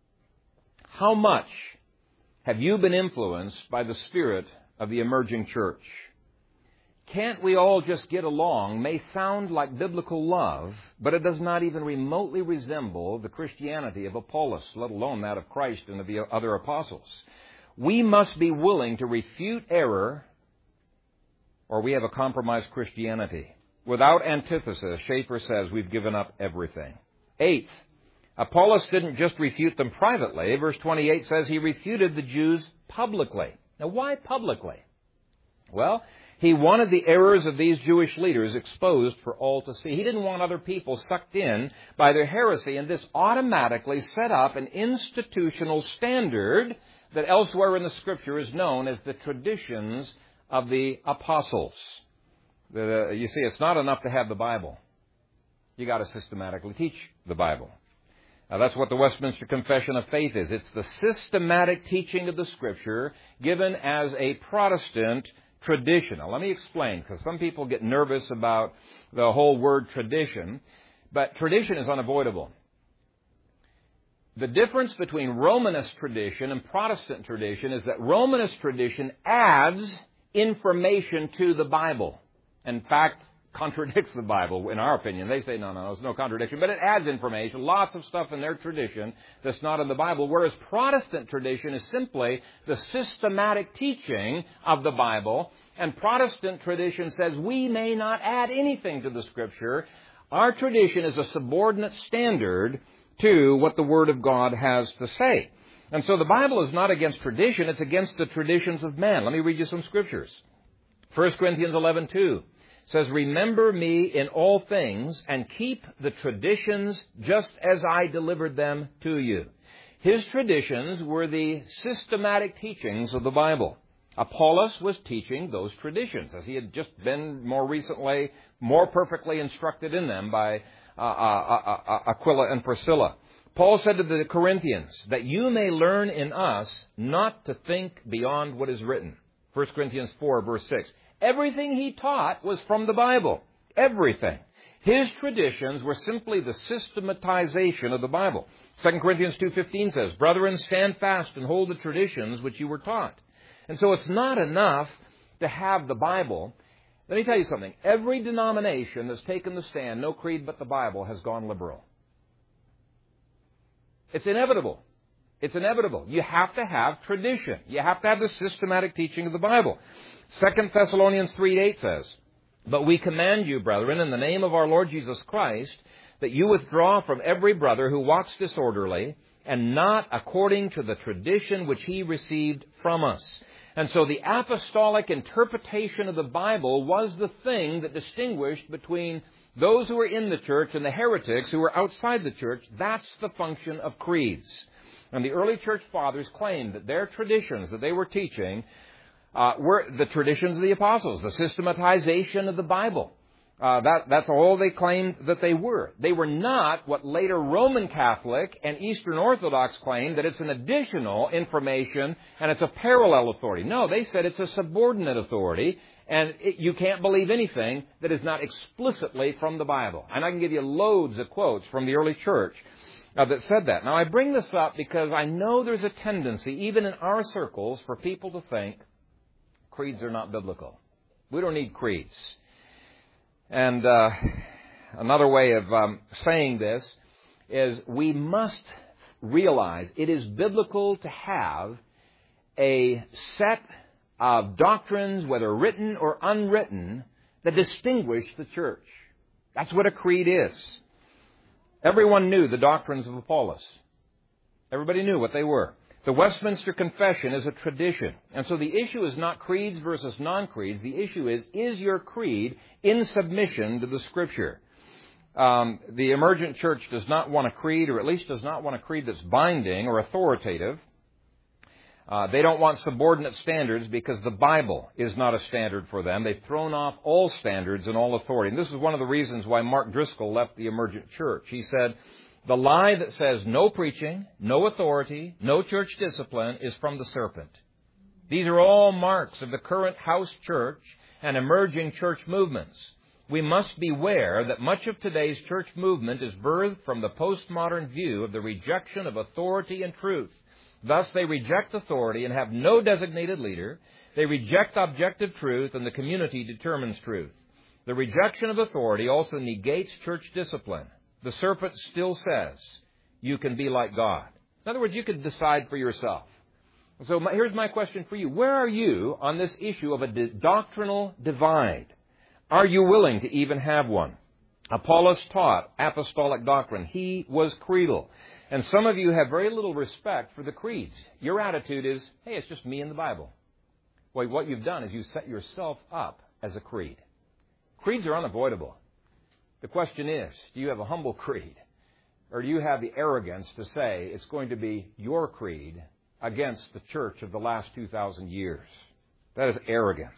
How much have you been influenced by the spirit of the emerging church? can't we all just get along may sound like biblical love, but it does not even remotely resemble the Christianity of Apollos, let alone that of Christ and of the other apostles. We must be willing to refute error, or we have a compromised Christianity. Without antithesis, Schaeffer says we've given up everything. Eighth, Apollos didn't just refute them privately. Verse twenty-eight says he refuted the Jews publicly. Now, why publicly? Well, he wanted the errors of these Jewish leaders exposed for all to see. He didn't want other people sucked in by their heresy, and this automatically set up an institutional standard that elsewhere in the Scripture is known as the traditions of the apostles. The, you see, it's not enough to have the Bible. You got to systematically teach the Bible. Now, that's what the Westminster Confession of Faith is. It's the systematic teaching of the Scripture given as a Protestant tradition. Now, let me explain, because some people get nervous about the whole word tradition, but tradition is unavoidable. The difference between Romanist tradition and Protestant tradition is that Romanist tradition adds information to the Bible. In fact, contradicts the Bible, in our opinion. They say, no, no, there's no contradiction. But it adds information, lots of stuff in their tradition that's not in the Bible, whereas Protestant tradition is simply the systematic teaching of the Bible, and Protestant tradition says we may not add anything to the Scripture. Our tradition is a subordinate standard to what the Word of God has to say. And so the Bible is not against tradition, it's against the traditions of man. Let me read you some Scriptures. First Corinthians eleven two. Says, remember me in all things and keep the traditions just as I delivered them to you. His traditions were the systematic teachings of the Bible. Apollos was teaching those traditions, as he had just been more recently, more perfectly instructed in them by uh, uh, uh, Aquila and Priscilla. Paul said to the Corinthians, that you may learn in us not to think beyond what is written. First Corinthians four, verse six. Everything he taught was from the Bible. Everything. His traditions were simply the systematization of the Bible. Second Corinthians two fifteen says, brethren, stand fast and hold the traditions which you were taught. And so it's not enough to have the Bible. Let me tell you something. Every denomination that's taken the stand, no creed but the Bible, has gone liberal. It's inevitable. It's inevitable. You have to have tradition. You have to have the systematic teaching of the Bible. Second Thessalonians three eight says, but we command you, brethren, in the name of our Lord Jesus Christ, that you withdraw from every brother who walks disorderly, and not according to the tradition which he received from us. And so the apostolic interpretation of the Bible was the thing that distinguished between those who were in the church and the heretics who were outside the church. That's the function of creeds. And the early church fathers claimed that their traditions that they were teaching uh, were the traditions of the apostles, the systematization of the Bible. Uh, that, that's all they claimed that they were. They were not what later Roman Catholic and Eastern Orthodox claimed, that it's an additional information and it's a parallel authority. No, they said it's a subordinate authority, and it, you can't believe anything that is not explicitly from the Bible. And I can give you loads of quotes from the early church uh, that said that. Now, I bring this up because I know there's a tendency, even in our circles, for people to think creeds are not biblical. We don't need creeds. And uh, another way of um, saying this is we must realize it is biblical to have a set of doctrines, whether written or unwritten, that distinguish the church. That's what a creed is. Everyone knew the doctrines of Apollos. Everybody knew what they were. The Westminster Confession is a tradition. And so the issue is not creeds versus non-creeds. The issue is, is your creed in submission to the Scripture? Um, the emergent church does not want a creed, or at least does not want a creed that's binding or authoritative. Uh, they don't want subordinate standards because the Bible is not a standard for them. They've thrown off all standards and all authority. And this is one of the reasons why Mark Driscoll left the emergent church. He said, the lie that says no preaching, no authority, no church discipline is from the serpent. These are all marks of the current house church and emerging church movements. We must beware that much of today's church movement is birthed from the postmodern view of the rejection of authority and truth. Thus, they reject authority and have no designated leader. They reject objective truth, and the community determines truth. The rejection of authority also negates church discipline. The serpent still says, you can be like God. In other words, you can decide for yourself. So my, here's my question for you. Where are you on this issue of a di- doctrinal divide? Are you willing to even have one? Apollos taught apostolic doctrine. He was creedal. And some of you have very little respect for the creeds. Your attitude is, hey, it's just me and the Bible. Well, what you've done is you set yourself up as a creed. Creeds are unavoidable. The question is, do you have a humble creed? Or do you have the arrogance to say it's going to be your creed against the church of the last two thousand years? That is arrogance.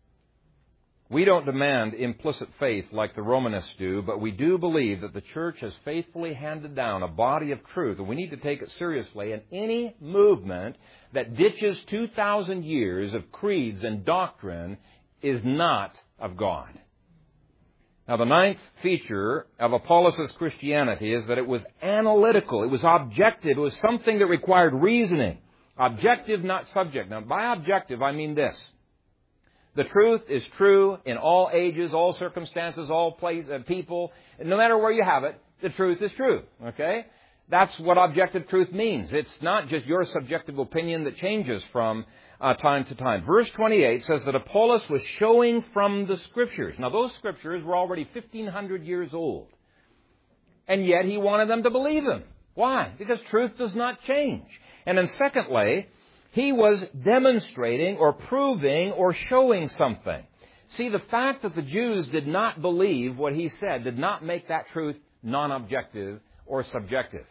We don't demand implicit faith like the Romanists do, but we do believe that the church has faithfully handed down a body of truth, and we need to take it seriously. And any movement that ditches two thousand years of creeds and doctrine is not of God. Now, the ninth feature of Apollos' Christianity is that it was analytical. It was objective. It was something that required reasoning. Objective, not subject. Now, by objective, I mean this. The truth is true in all ages, all circumstances, all places, uh, people. No matter where you have it, the truth is true. Okay? That's what objective truth means. It's not just your subjective opinion that changes from uh, time to time. Verse twenty-eight says that Apollos was showing from the Scriptures. Now, those Scriptures were already fifteen hundred years old. And yet he wanted them to believe him. Why? Because truth does not change. And then secondly, he was demonstrating or proving or showing something. See, the fact that the Jews did not believe what he said did not make that truth non-objective or subjective.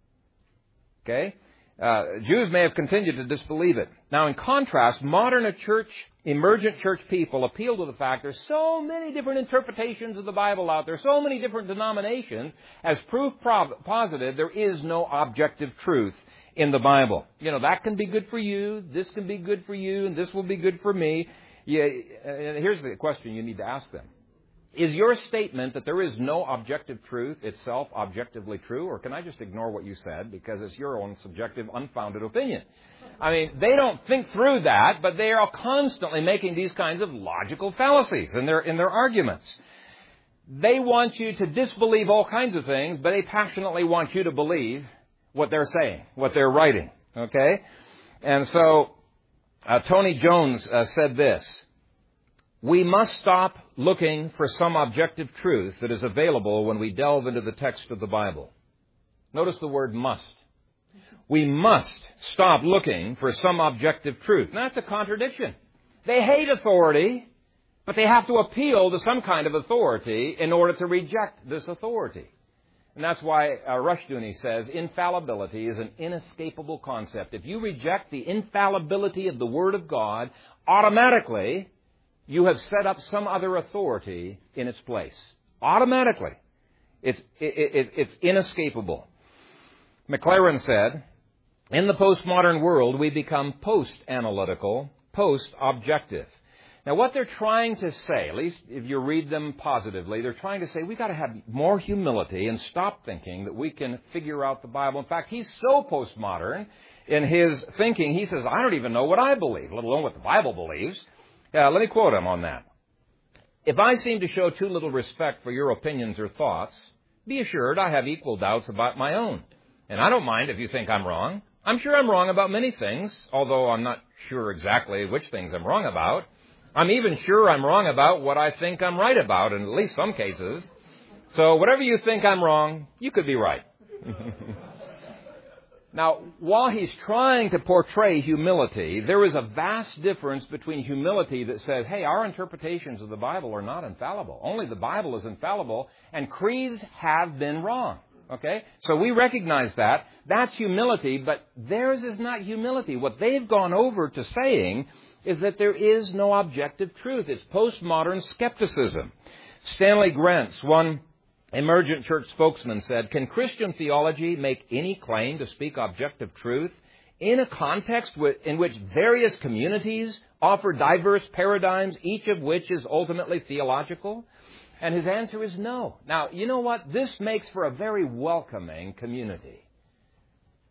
Okay? Uh, Jews may have continued to disbelieve it. Now, in contrast, modern church, emergent church people appeal to the fact there's so many different interpretations of the Bible out there, so many different denominations. As proof prov- positive, there is no objective truth in the Bible. You know, that can be good for you, this can be good for you, and this will be good for me. Yeah, and here's the question you need to ask them. Is your statement that there is no objective truth itself objectively true, or can I just ignore what you said because it's your own subjective, unfounded opinion? I mean, they don't think through that, but they are constantly making these kinds of logical fallacies in their, in their arguments. They want you to disbelieve all kinds of things, but they passionately want you to believe what they're saying, what they're writing, okay? And so, uh, Tony Jones uh, said this: we must stop looking for some objective truth that is available when we delve into the text of the Bible. Notice the word must. We must stop looking for some objective truth. Now, that's a contradiction. They hate authority, but they have to appeal to some kind of authority in order to reject this authority. And that's why uh, Rushdoony says infallibility is an inescapable concept. If you reject the infallibility of the Word of God, automatically you have set up some other authority in its place. Automatically. It's, it, it, it's inescapable. McLaren said, in the postmodern world, we become post-analytical, post-objective. Now, what they're trying to say, at least if you read them positively, they're trying to say we've got to have more humility and stop thinking that we can figure out the Bible. In fact, he's so postmodern in his thinking, he says, I don't even know what I believe, let alone what the Bible believes. Uh, let me quote him on that. If I seem to show too little respect for your opinions or thoughts, be assured I have equal doubts about my own. And I don't mind if you think I'm wrong. I'm sure I'm wrong about many things, although I'm not sure exactly which things I'm wrong about. I'm even sure I'm wrong about what I think I'm right about in at least some cases. So whatever you think I'm wrong, you could be right. Now, while he's trying to portray humility, there is a vast difference between humility that says, hey, our interpretations of the Bible are not infallible. Only the Bible is infallible, and creeds have been wrong. Okay? So we recognize that. That's humility, but theirs is not humility. What they've gone over to saying is that there is no objective truth. It's postmodern skepticism. Stanley Grentz, one emergent church spokesman, said, can Christian theology make any claim to speak objective truth in a context in which various communities offer diverse paradigms, each of which is ultimately theological? And his answer is no. Now, you know what? This makes for a very welcoming community.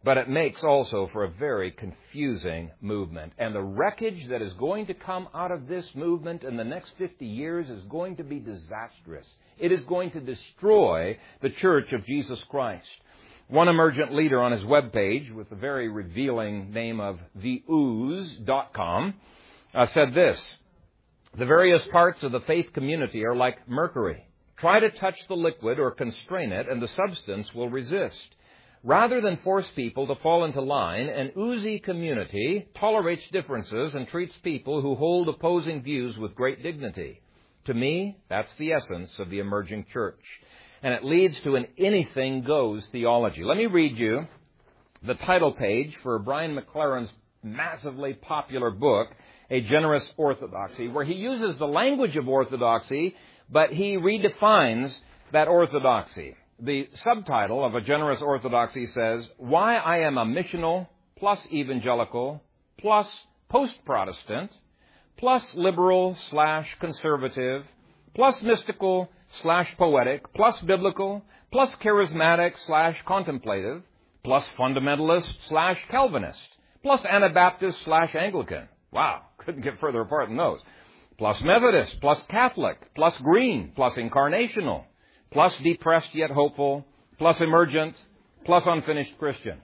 but it makes also for a very confusing movement. And the wreckage that is going to come out of this movement in the next fifty years is going to be disastrous. It is going to destroy the Church of Jesus Christ. One emergent leader on his webpage, with the very revealing name of the ooze dot com, uh, said this: "The various parts of the faith community are like mercury. Try to touch the liquid or constrain it, and the substance will resist. Rather than force people to fall into line, an oozy community tolerates differences and treats people who hold opposing views with great dignity. To me, that's the essence of the emerging church. And it leads to an anything-goes theology." Let me read you the title page for Brian McLaren's massively popular book, A Generous Orthodoxy, where he uses the language of orthodoxy, but he redefines that orthodoxy. The subtitle of A Generous Orthodoxy says, "Why I am a missional, plus evangelical, plus post-Protestant, plus liberal slash conservative, plus mystical slash poetic, plus biblical, plus charismatic slash contemplative, plus fundamentalist slash Calvinist, plus Anabaptist slash Anglican." Wow, couldn't get further apart than those. "Plus Methodist, plus Catholic, plus green, plus incarnational, plus depressed yet hopeful, plus emergent, plus unfinished Christian."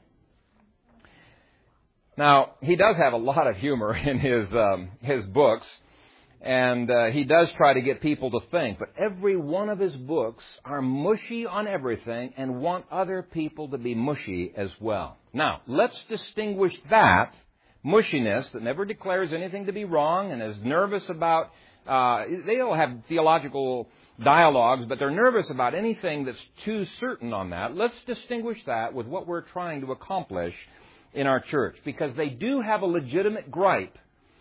Now, he does have a lot of humor in his um, his books, and uh, he does try to get people to think, but every one of his books are mushy on everything and want other people to be mushy as well. Now, let's distinguish that mushiness that never declares anything to be wrong and is nervous about, uh, they'll have theological dialogues, but they're nervous about anything that's too certain on that. Let's distinguish that with what we're trying to accomplish in our church, because they do have a legitimate gripe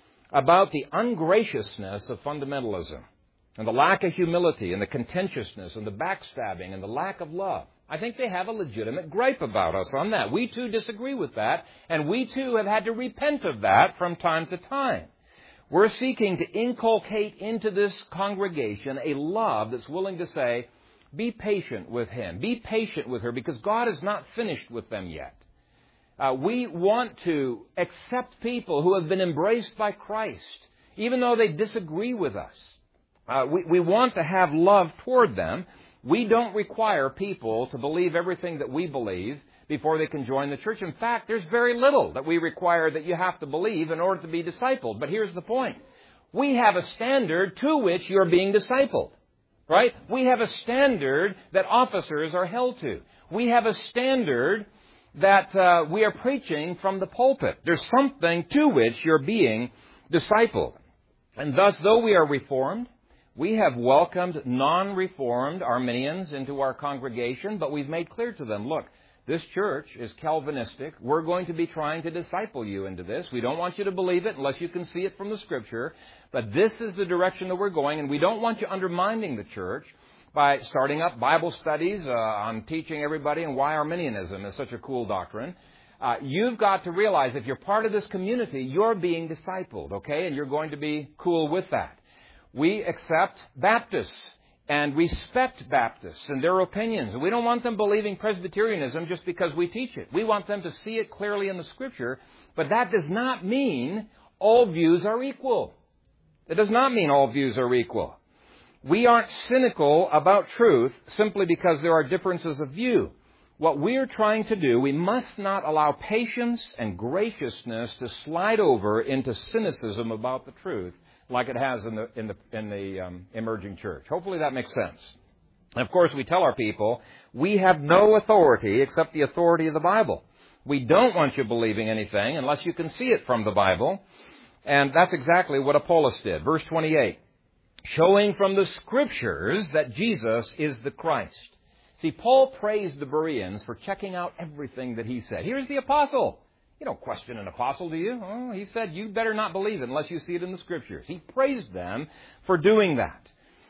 about the ungraciousness of fundamentalism and the lack of humility and the contentiousness and the backstabbing and the lack of love. I think they have a legitimate gripe about us on that. We too disagree with that, and we too have had to repent of that from time to time. We're seeking to inculcate into this congregation a love that's willing to say, be patient with him, be patient with her, because God is not finished with them yet. Uh, we want to accept people who have been embraced by Christ, even though they disagree with us. Uh, we, we want to have love toward them. We don't require people to believe everything that we believe before they can join the church. In fact, there's very little that we require that you have to believe in order to be discipled. But here's the point. We have a standard to which you're being discipled, right? We have a standard that officers are held to. We have a standard that uh, we are preaching from the pulpit. There's something to which you're being discipled. And thus, though we are Reformed, we have welcomed non-Reformed Arminians into our congregation, but we've made clear to them, look, this church is Calvinistic. We're going to be trying to disciple you into this. We don't want you to believe it unless you can see it from the Scripture. But this is the direction that we're going, and we don't want you undermining the church by starting up Bible studies uh, on teaching everybody and why Arminianism is such a cool doctrine. Uh, you've got to realize if you're part of this community, you're being discipled, okay? And you're going to be cool with that. We accept Baptists and respect Baptists and their opinions. We don't want them believing Presbyterianism just because we teach it. We want them to see it clearly in the Scripture, but that does not mean all views are equal. It does not mean all views are equal. We aren't cynical about truth simply because there are differences of view. What we're trying to do, we must not allow patience and graciousness to slide over into cynicism about the truth like it has in the in the in the um, emerging church. Hopefully that makes sense. And of course, we tell our people, we have no authority except the authority of the Bible. We don't want you believing anything unless you can see it from the Bible. And that's exactly what Apollos did. Verse twenty-eight. Showing from the Scriptures that Jesus is the Christ. See, Paul praised the Bereans for checking out everything that he said. Here's the apostle. You don't question an apostle, do you? Oh, he said, you better not believe it unless you see it in the Scriptures. He praised them for doing that.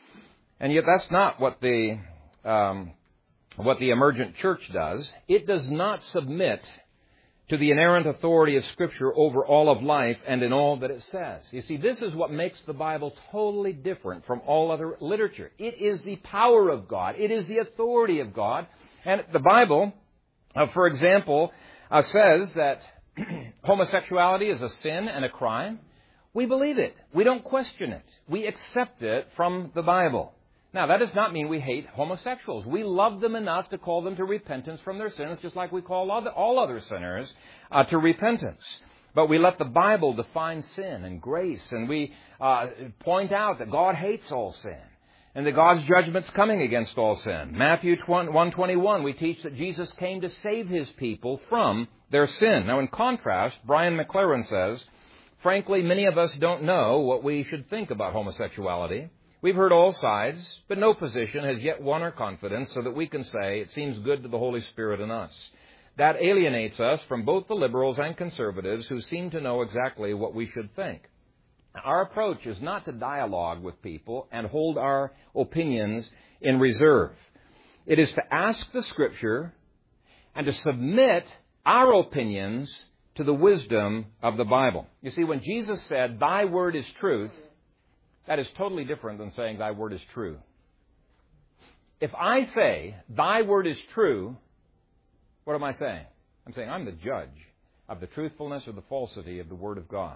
And yet that's not what the, um, what the emergent church does. It does not submit to the inerrant authority of Scripture over all of life and in all that it says. You see, this is what makes the Bible totally different from all other literature. It is the power of God. It is the authority of God. And the Bible, uh, for example, uh, says that homosexuality is a sin and a crime, we believe it. We don't question it. We accept it from the Bible. Now, that does not mean we hate homosexuals. We love them enough to call them to repentance from their sins, just like we call all, the, all other sinners uh, to repentance. But we let the Bible define sin and grace, and we uh, point out that God hates all sin, and that God's judgment's coming against all sin. Matthew one twenty-one, we teach that Jesus came to save His people from their sin. Now, in contrast, Brian McLaren says, frankly, many of us don't know what we should think about homosexuality. We've heard all sides, but no position has yet won our confidence so that we can say it seems good to the Holy Spirit in us. That alienates us from both the liberals and conservatives who seem to know exactly what we should think. Our approach is not to dialogue with people and hold our opinions in reserve. It is to ask the Scripture and to submit our opinions to the wisdom of the Bible. You see, when Jesus said, "Thy word is truth," that is totally different than saying, "Thy word is true." If I say, "Thy word is true," what am I saying? I'm saying I'm the judge of the truthfulness or the falsity of the Word of God.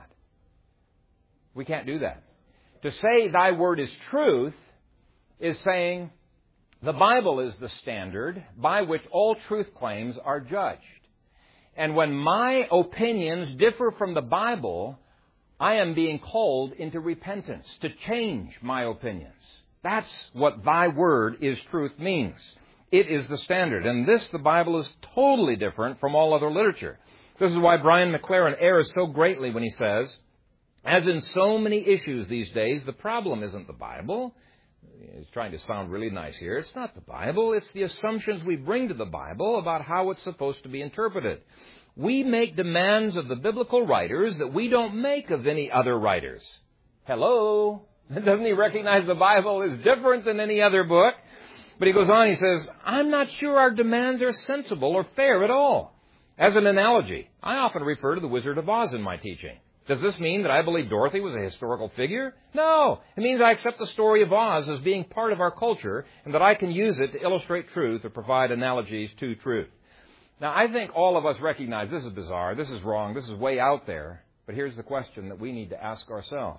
We can't do that. To say "Thy word is truth" is saying the Bible is the standard by which all truth claims are judged. And when my opinions differ from the Bible, I am being called into repentance, to change my opinions. That's what "Thy word is truth" means. It is the standard. And this, the Bible, is totally different from all other literature. This is why Brian McLaren errs so greatly when he says, as in so many issues these days, the problem isn't the Bible. He's trying to sound really nice here. It's not the Bible. It's the assumptions we bring to the Bible about how it's supposed to be interpreted. We make demands of the biblical writers that we don't make of any other writers. Hello? Doesn't he recognize the Bible is different than any other book? But he goes on, he says, I'm not sure our demands are sensible or fair at all. As an analogy, I often refer to the Wizard of Oz in my teaching. Does this mean that I believe Dorothy was a historical figure? No. It means I accept the story of Oz as being part of our culture and that I can use it to illustrate truth or provide analogies to truth. Now, I think all of us recognize this is bizarre, this is wrong, this is way out there. But here's the question that we need to ask ourselves.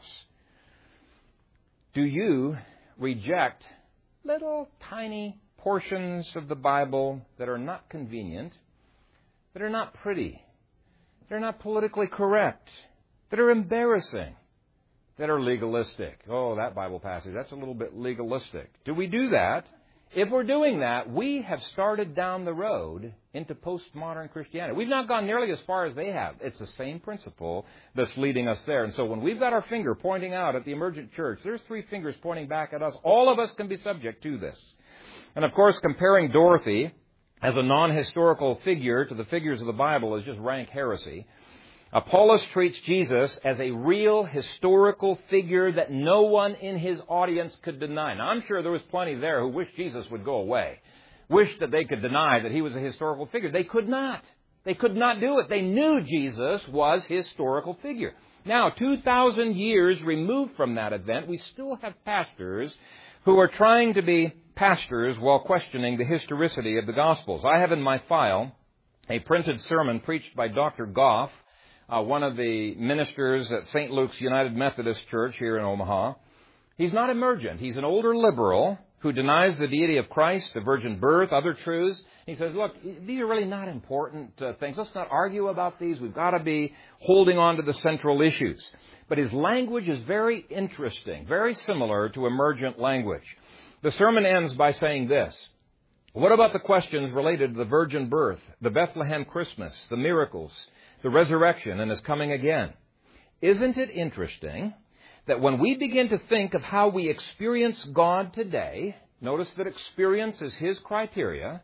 Do you reject little tiny portions of the Bible that are not convenient, that are not pretty, that are not politically correct, that are embarrassing, that are legalistic? Oh, that Bible passage, that's a little bit legalistic. Do we do that? If we're doing that, we have started down the road into postmodern Christianity. We've not gone nearly as far as they have. It's the same principle that's leading us there. And so when we've got our finger pointing out at the emergent church, there's three fingers pointing back at us. All of us can be subject to this. And of course, comparing Dorothy as a non-historical figure to the figures of the Bible is just rank heresy. Apollos treats Jesus as a real historical figure that no one in his audience could deny. Now, I'm sure there was plenty there who wished Jesus would go away, wished that they could deny that he was a historical figure. They could not. They could not do it. They knew Jesus was a historical figure. Now, two thousand years removed from that event, we still have pastors who are trying to be pastors while questioning the historicity of the Gospels. I have in my file a printed sermon preached by Doctor Goff, Uh, one of the ministers at Saint Luke's United Methodist Church here in Omaha. He's not emergent. He's an older liberal who denies the deity of Christ, the virgin birth, other truths. He says, look, these are really not important uh, things. Let's not argue about these. We've got to be holding on to the central issues. But his language is very interesting, very similar to emergent language. The sermon ends by saying this. What about the questions related to the virgin birth, the Bethlehem Christmas, the miracles, the resurrection, and his coming again? Isn't it interesting that when we begin to think of how we experience God today, notice that experience is his criteria,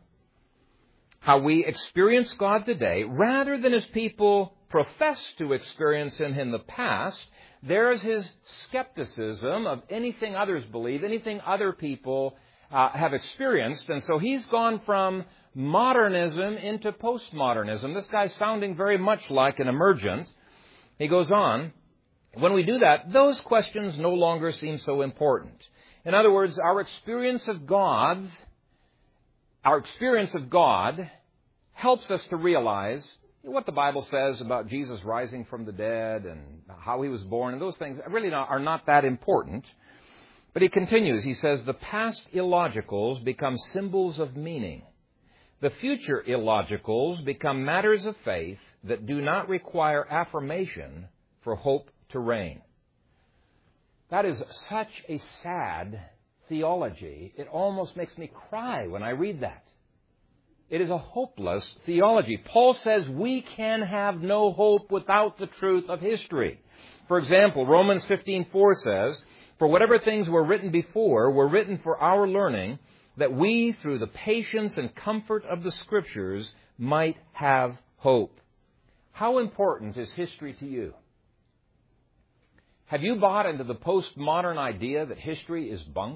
how we experience God today, rather than as people profess to experience him in the past, there's his skepticism of anything others believe, anything other people uh, have experienced. And so he's gone from modernism into postmodernism. This guy's sounding very much like an emergent. He goes on, when we do that, those questions no longer seem so important. In other words, our experience of God's, our experience of God helps us to realize what the Bible says about Jesus rising from the dead and how he was born, and those things really not, are not that important. But he continues, he says, the past illogicals become symbols of meaning. The future illogicals become matters of faith that do not require affirmation for hope to reign. That is such a sad theology. It almost makes me cry when I read that. It is a hopeless theology. Paul says we can have no hope without the truth of history. For example, Romans fifteen four says, for whatever things were written before were written for our learning, that we, through the patience and comfort of the Scriptures, might have hope. How important is history to you? Have you bought into the postmodern idea that history is bunk?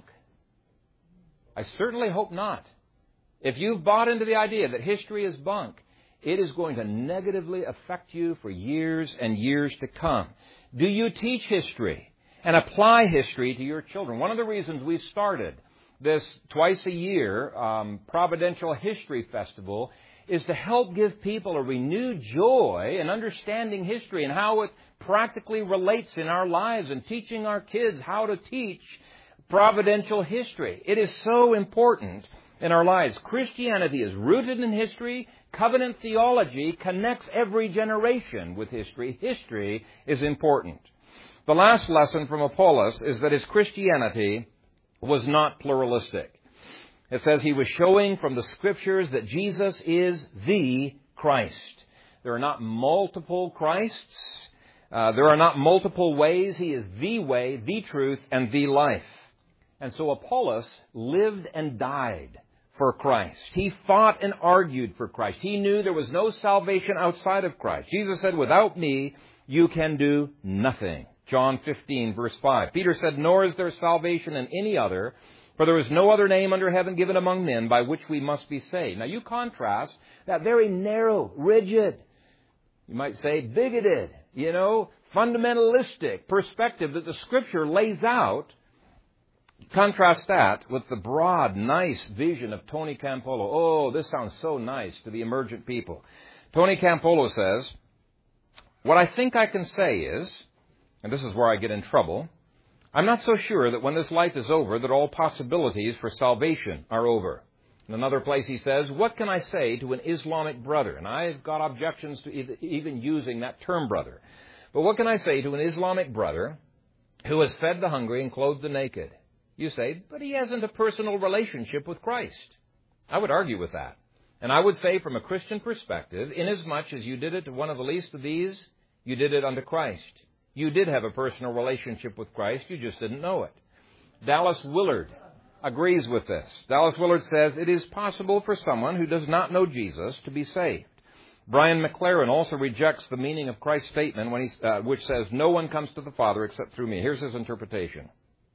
I certainly hope not. If you've bought into the idea that history is bunk, it is going to negatively affect you for years and years to come. Do you teach history and apply history to your children? One of the reasons we've started this twice a year um, Providential History Festival is to help give people a renewed joy in understanding history and how it practically relates in our lives, and teaching our kids how to teach providential history. It is so important in our lives. Christianity is rooted in history. Covenant theology connects every generation with history. History is important. The last lesson from Apollos is that his Christianity was not pluralistic. It says he was showing from the Scriptures that Jesus is the Christ. There are not multiple Christs. Uh, there are not multiple ways. He is the way, the truth, and the life. And so Apollos lived and died for Christ. He fought and argued for Christ. He knew there was no salvation outside of Christ. Jesus said, without me, you can do nothing. John fifteen, verse five. Peter said, nor is there salvation in any other, for there is no other name under heaven given among men by which we must be saved. Now you contrast that very narrow, rigid, you might say bigoted, you know, fundamentalistic perspective that the Scripture lays out. Contrast that with the broad, nice vision of Tony Campolo. Oh, this sounds so nice to the emergent people. Tony Campolo says, what I think I can say is, and this is where I get in trouble, I'm not so sure that when this life is over that all possibilities for salvation are over. In another place he says, what can I say to an Islamic brother? And I've got objections to even using that term brother. But what can I say to an Islamic brother who has fed the hungry and clothed the naked? You say, but he hasn't a personal relationship with Christ. I would argue with that. And I would say from a Christian perspective, inasmuch as you did it to one of the least of these, you did it unto Christ. You did have a personal relationship with Christ, you just didn't know it. Dallas Willard agrees with this. Dallas Willard says, it is possible for someone who does not know Jesus to be saved. Brian McLaren also rejects the meaning of Christ's statement when he, uh, which says, no one comes to the Father except through me. Here's his interpretation.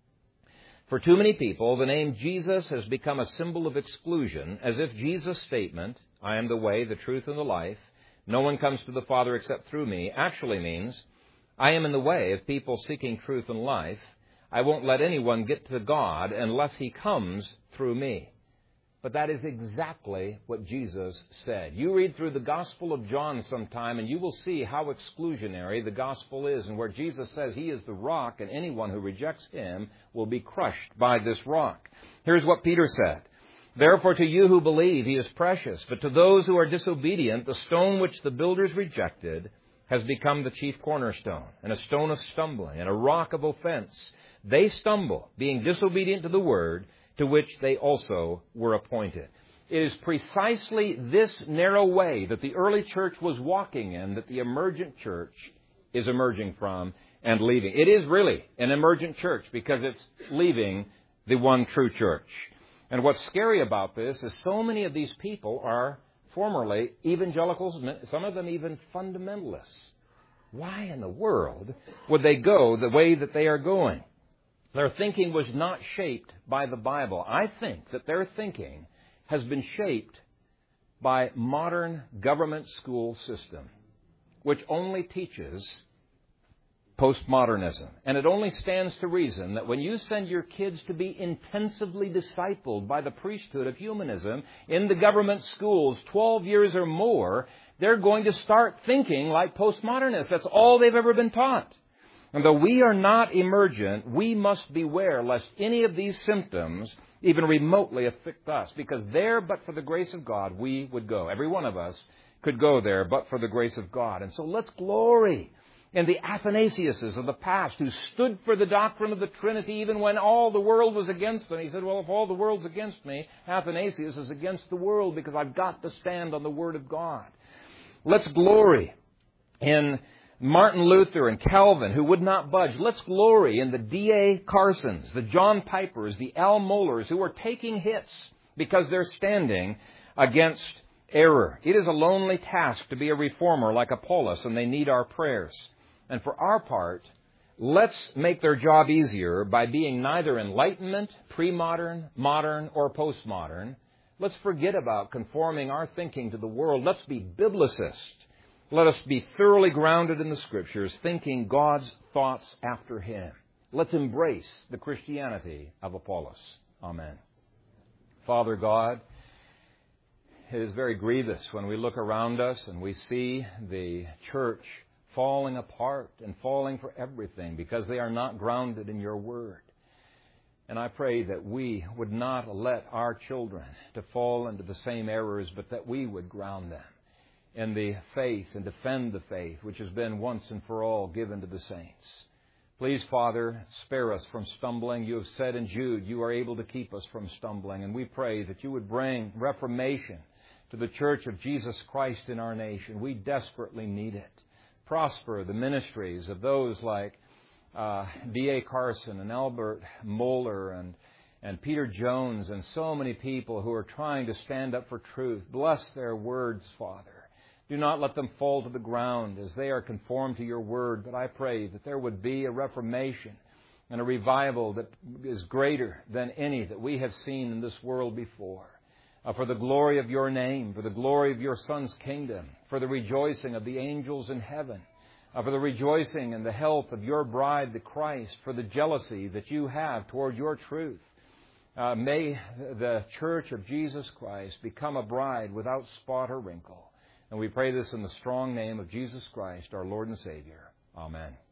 For too many people, the name Jesus has become a symbol of exclusion, as if Jesus' statement, I am the way, the truth, and the life, no one comes to the Father except through me, actually means, I am in the way of people seeking truth and life. I won't let anyone get to God unless he comes through me. But that is exactly what Jesus said. You read through the Gospel of John sometime and you will see how exclusionary the Gospel is, and where Jesus says he is the rock and anyone who rejects him will be crushed by this rock. Here's what Peter said. Therefore to you who believe he is precious, but to those who are disobedient, the stone which the builders rejected has become the chief cornerstone, and a stone of stumbling, and a rock of offense. They stumble, being disobedient to the word, to which they also were appointed. It is precisely this narrow way that the early church was walking in that the emergent church is emerging from and leaving. It is really an emergent church because it's leaving the one true church. And what's scary about this is so many of these people are formerly evangelicals, some of them even fundamentalists. Why in the world would they go the way that they are going? Their thinking was not shaped by the Bible. I think that their thinking has been shaped by modern government school system, which only teaches postmodernism. And it only stands to reason that when you send your kids to be intensively discipled by the priesthood of humanism in the government schools twelve years or more, they're going to start thinking like postmodernists. That's all they've ever been taught. And though we are not emergent, we must beware lest any of these symptoms even remotely affect us, because there, but for the grace of God, we would go. Every one of us could go there, but for the grace of God. And so let's glory in the Athanasiuses of the past who stood for the doctrine of the Trinity even when all the world was against them. He said, well, if all the world's against me, Athanasius is against the world because I've got to stand on the Word of God. Let's glory in Martin Luther and Calvin, who would not budge. Let's glory in the D A Carsons, the John Pipers, the Al Mohlers, who are taking hits because they're standing against error. It is a lonely task to be a reformer like Apollos, and they need our prayers. And for our part, let's make their job easier by being neither Enlightenment, pre-modern, modern, or postmodern. Let's forget about conforming our thinking to the world. Let's be biblicist. Let us be thoroughly grounded in the Scriptures, thinking God's thoughts after Him. Let's embrace the Christianity of Apollos. Amen. Father God, it is very grievous when we look around us and we see the church falling apart and falling for everything because they are not grounded in your Word. And I pray that we would not let our children to fall into the same errors, but that we would ground them in the faith and defend the faith which has been once and for all given to the saints. Please, Father, spare us from stumbling. You have said in Jude, you are able to keep us from stumbling. And we pray that you would bring reformation to the Church of Jesus Christ in our nation. We desperately need it. Prosper the ministries of those like uh, D A Carson and Albert Mohler and and Peter Jones and so many people who are trying to stand up for truth. Bless their words, Father. Do not let them fall to the ground as they are conformed to your Word. But I pray that there would be a reformation and a revival that is greater than any that we have seen in this world before. Uh, for the glory of your name, for the glory of your Son's kingdom, for the rejoicing of the angels in heaven, uh, for the rejoicing and the health of your bride, the Christ, for the jealousy that you have toward your truth. Uh, may the Church of Jesus Christ become a bride without spot or wrinkle. And we pray this in the strong name of Jesus Christ, our Lord and Savior. Amen.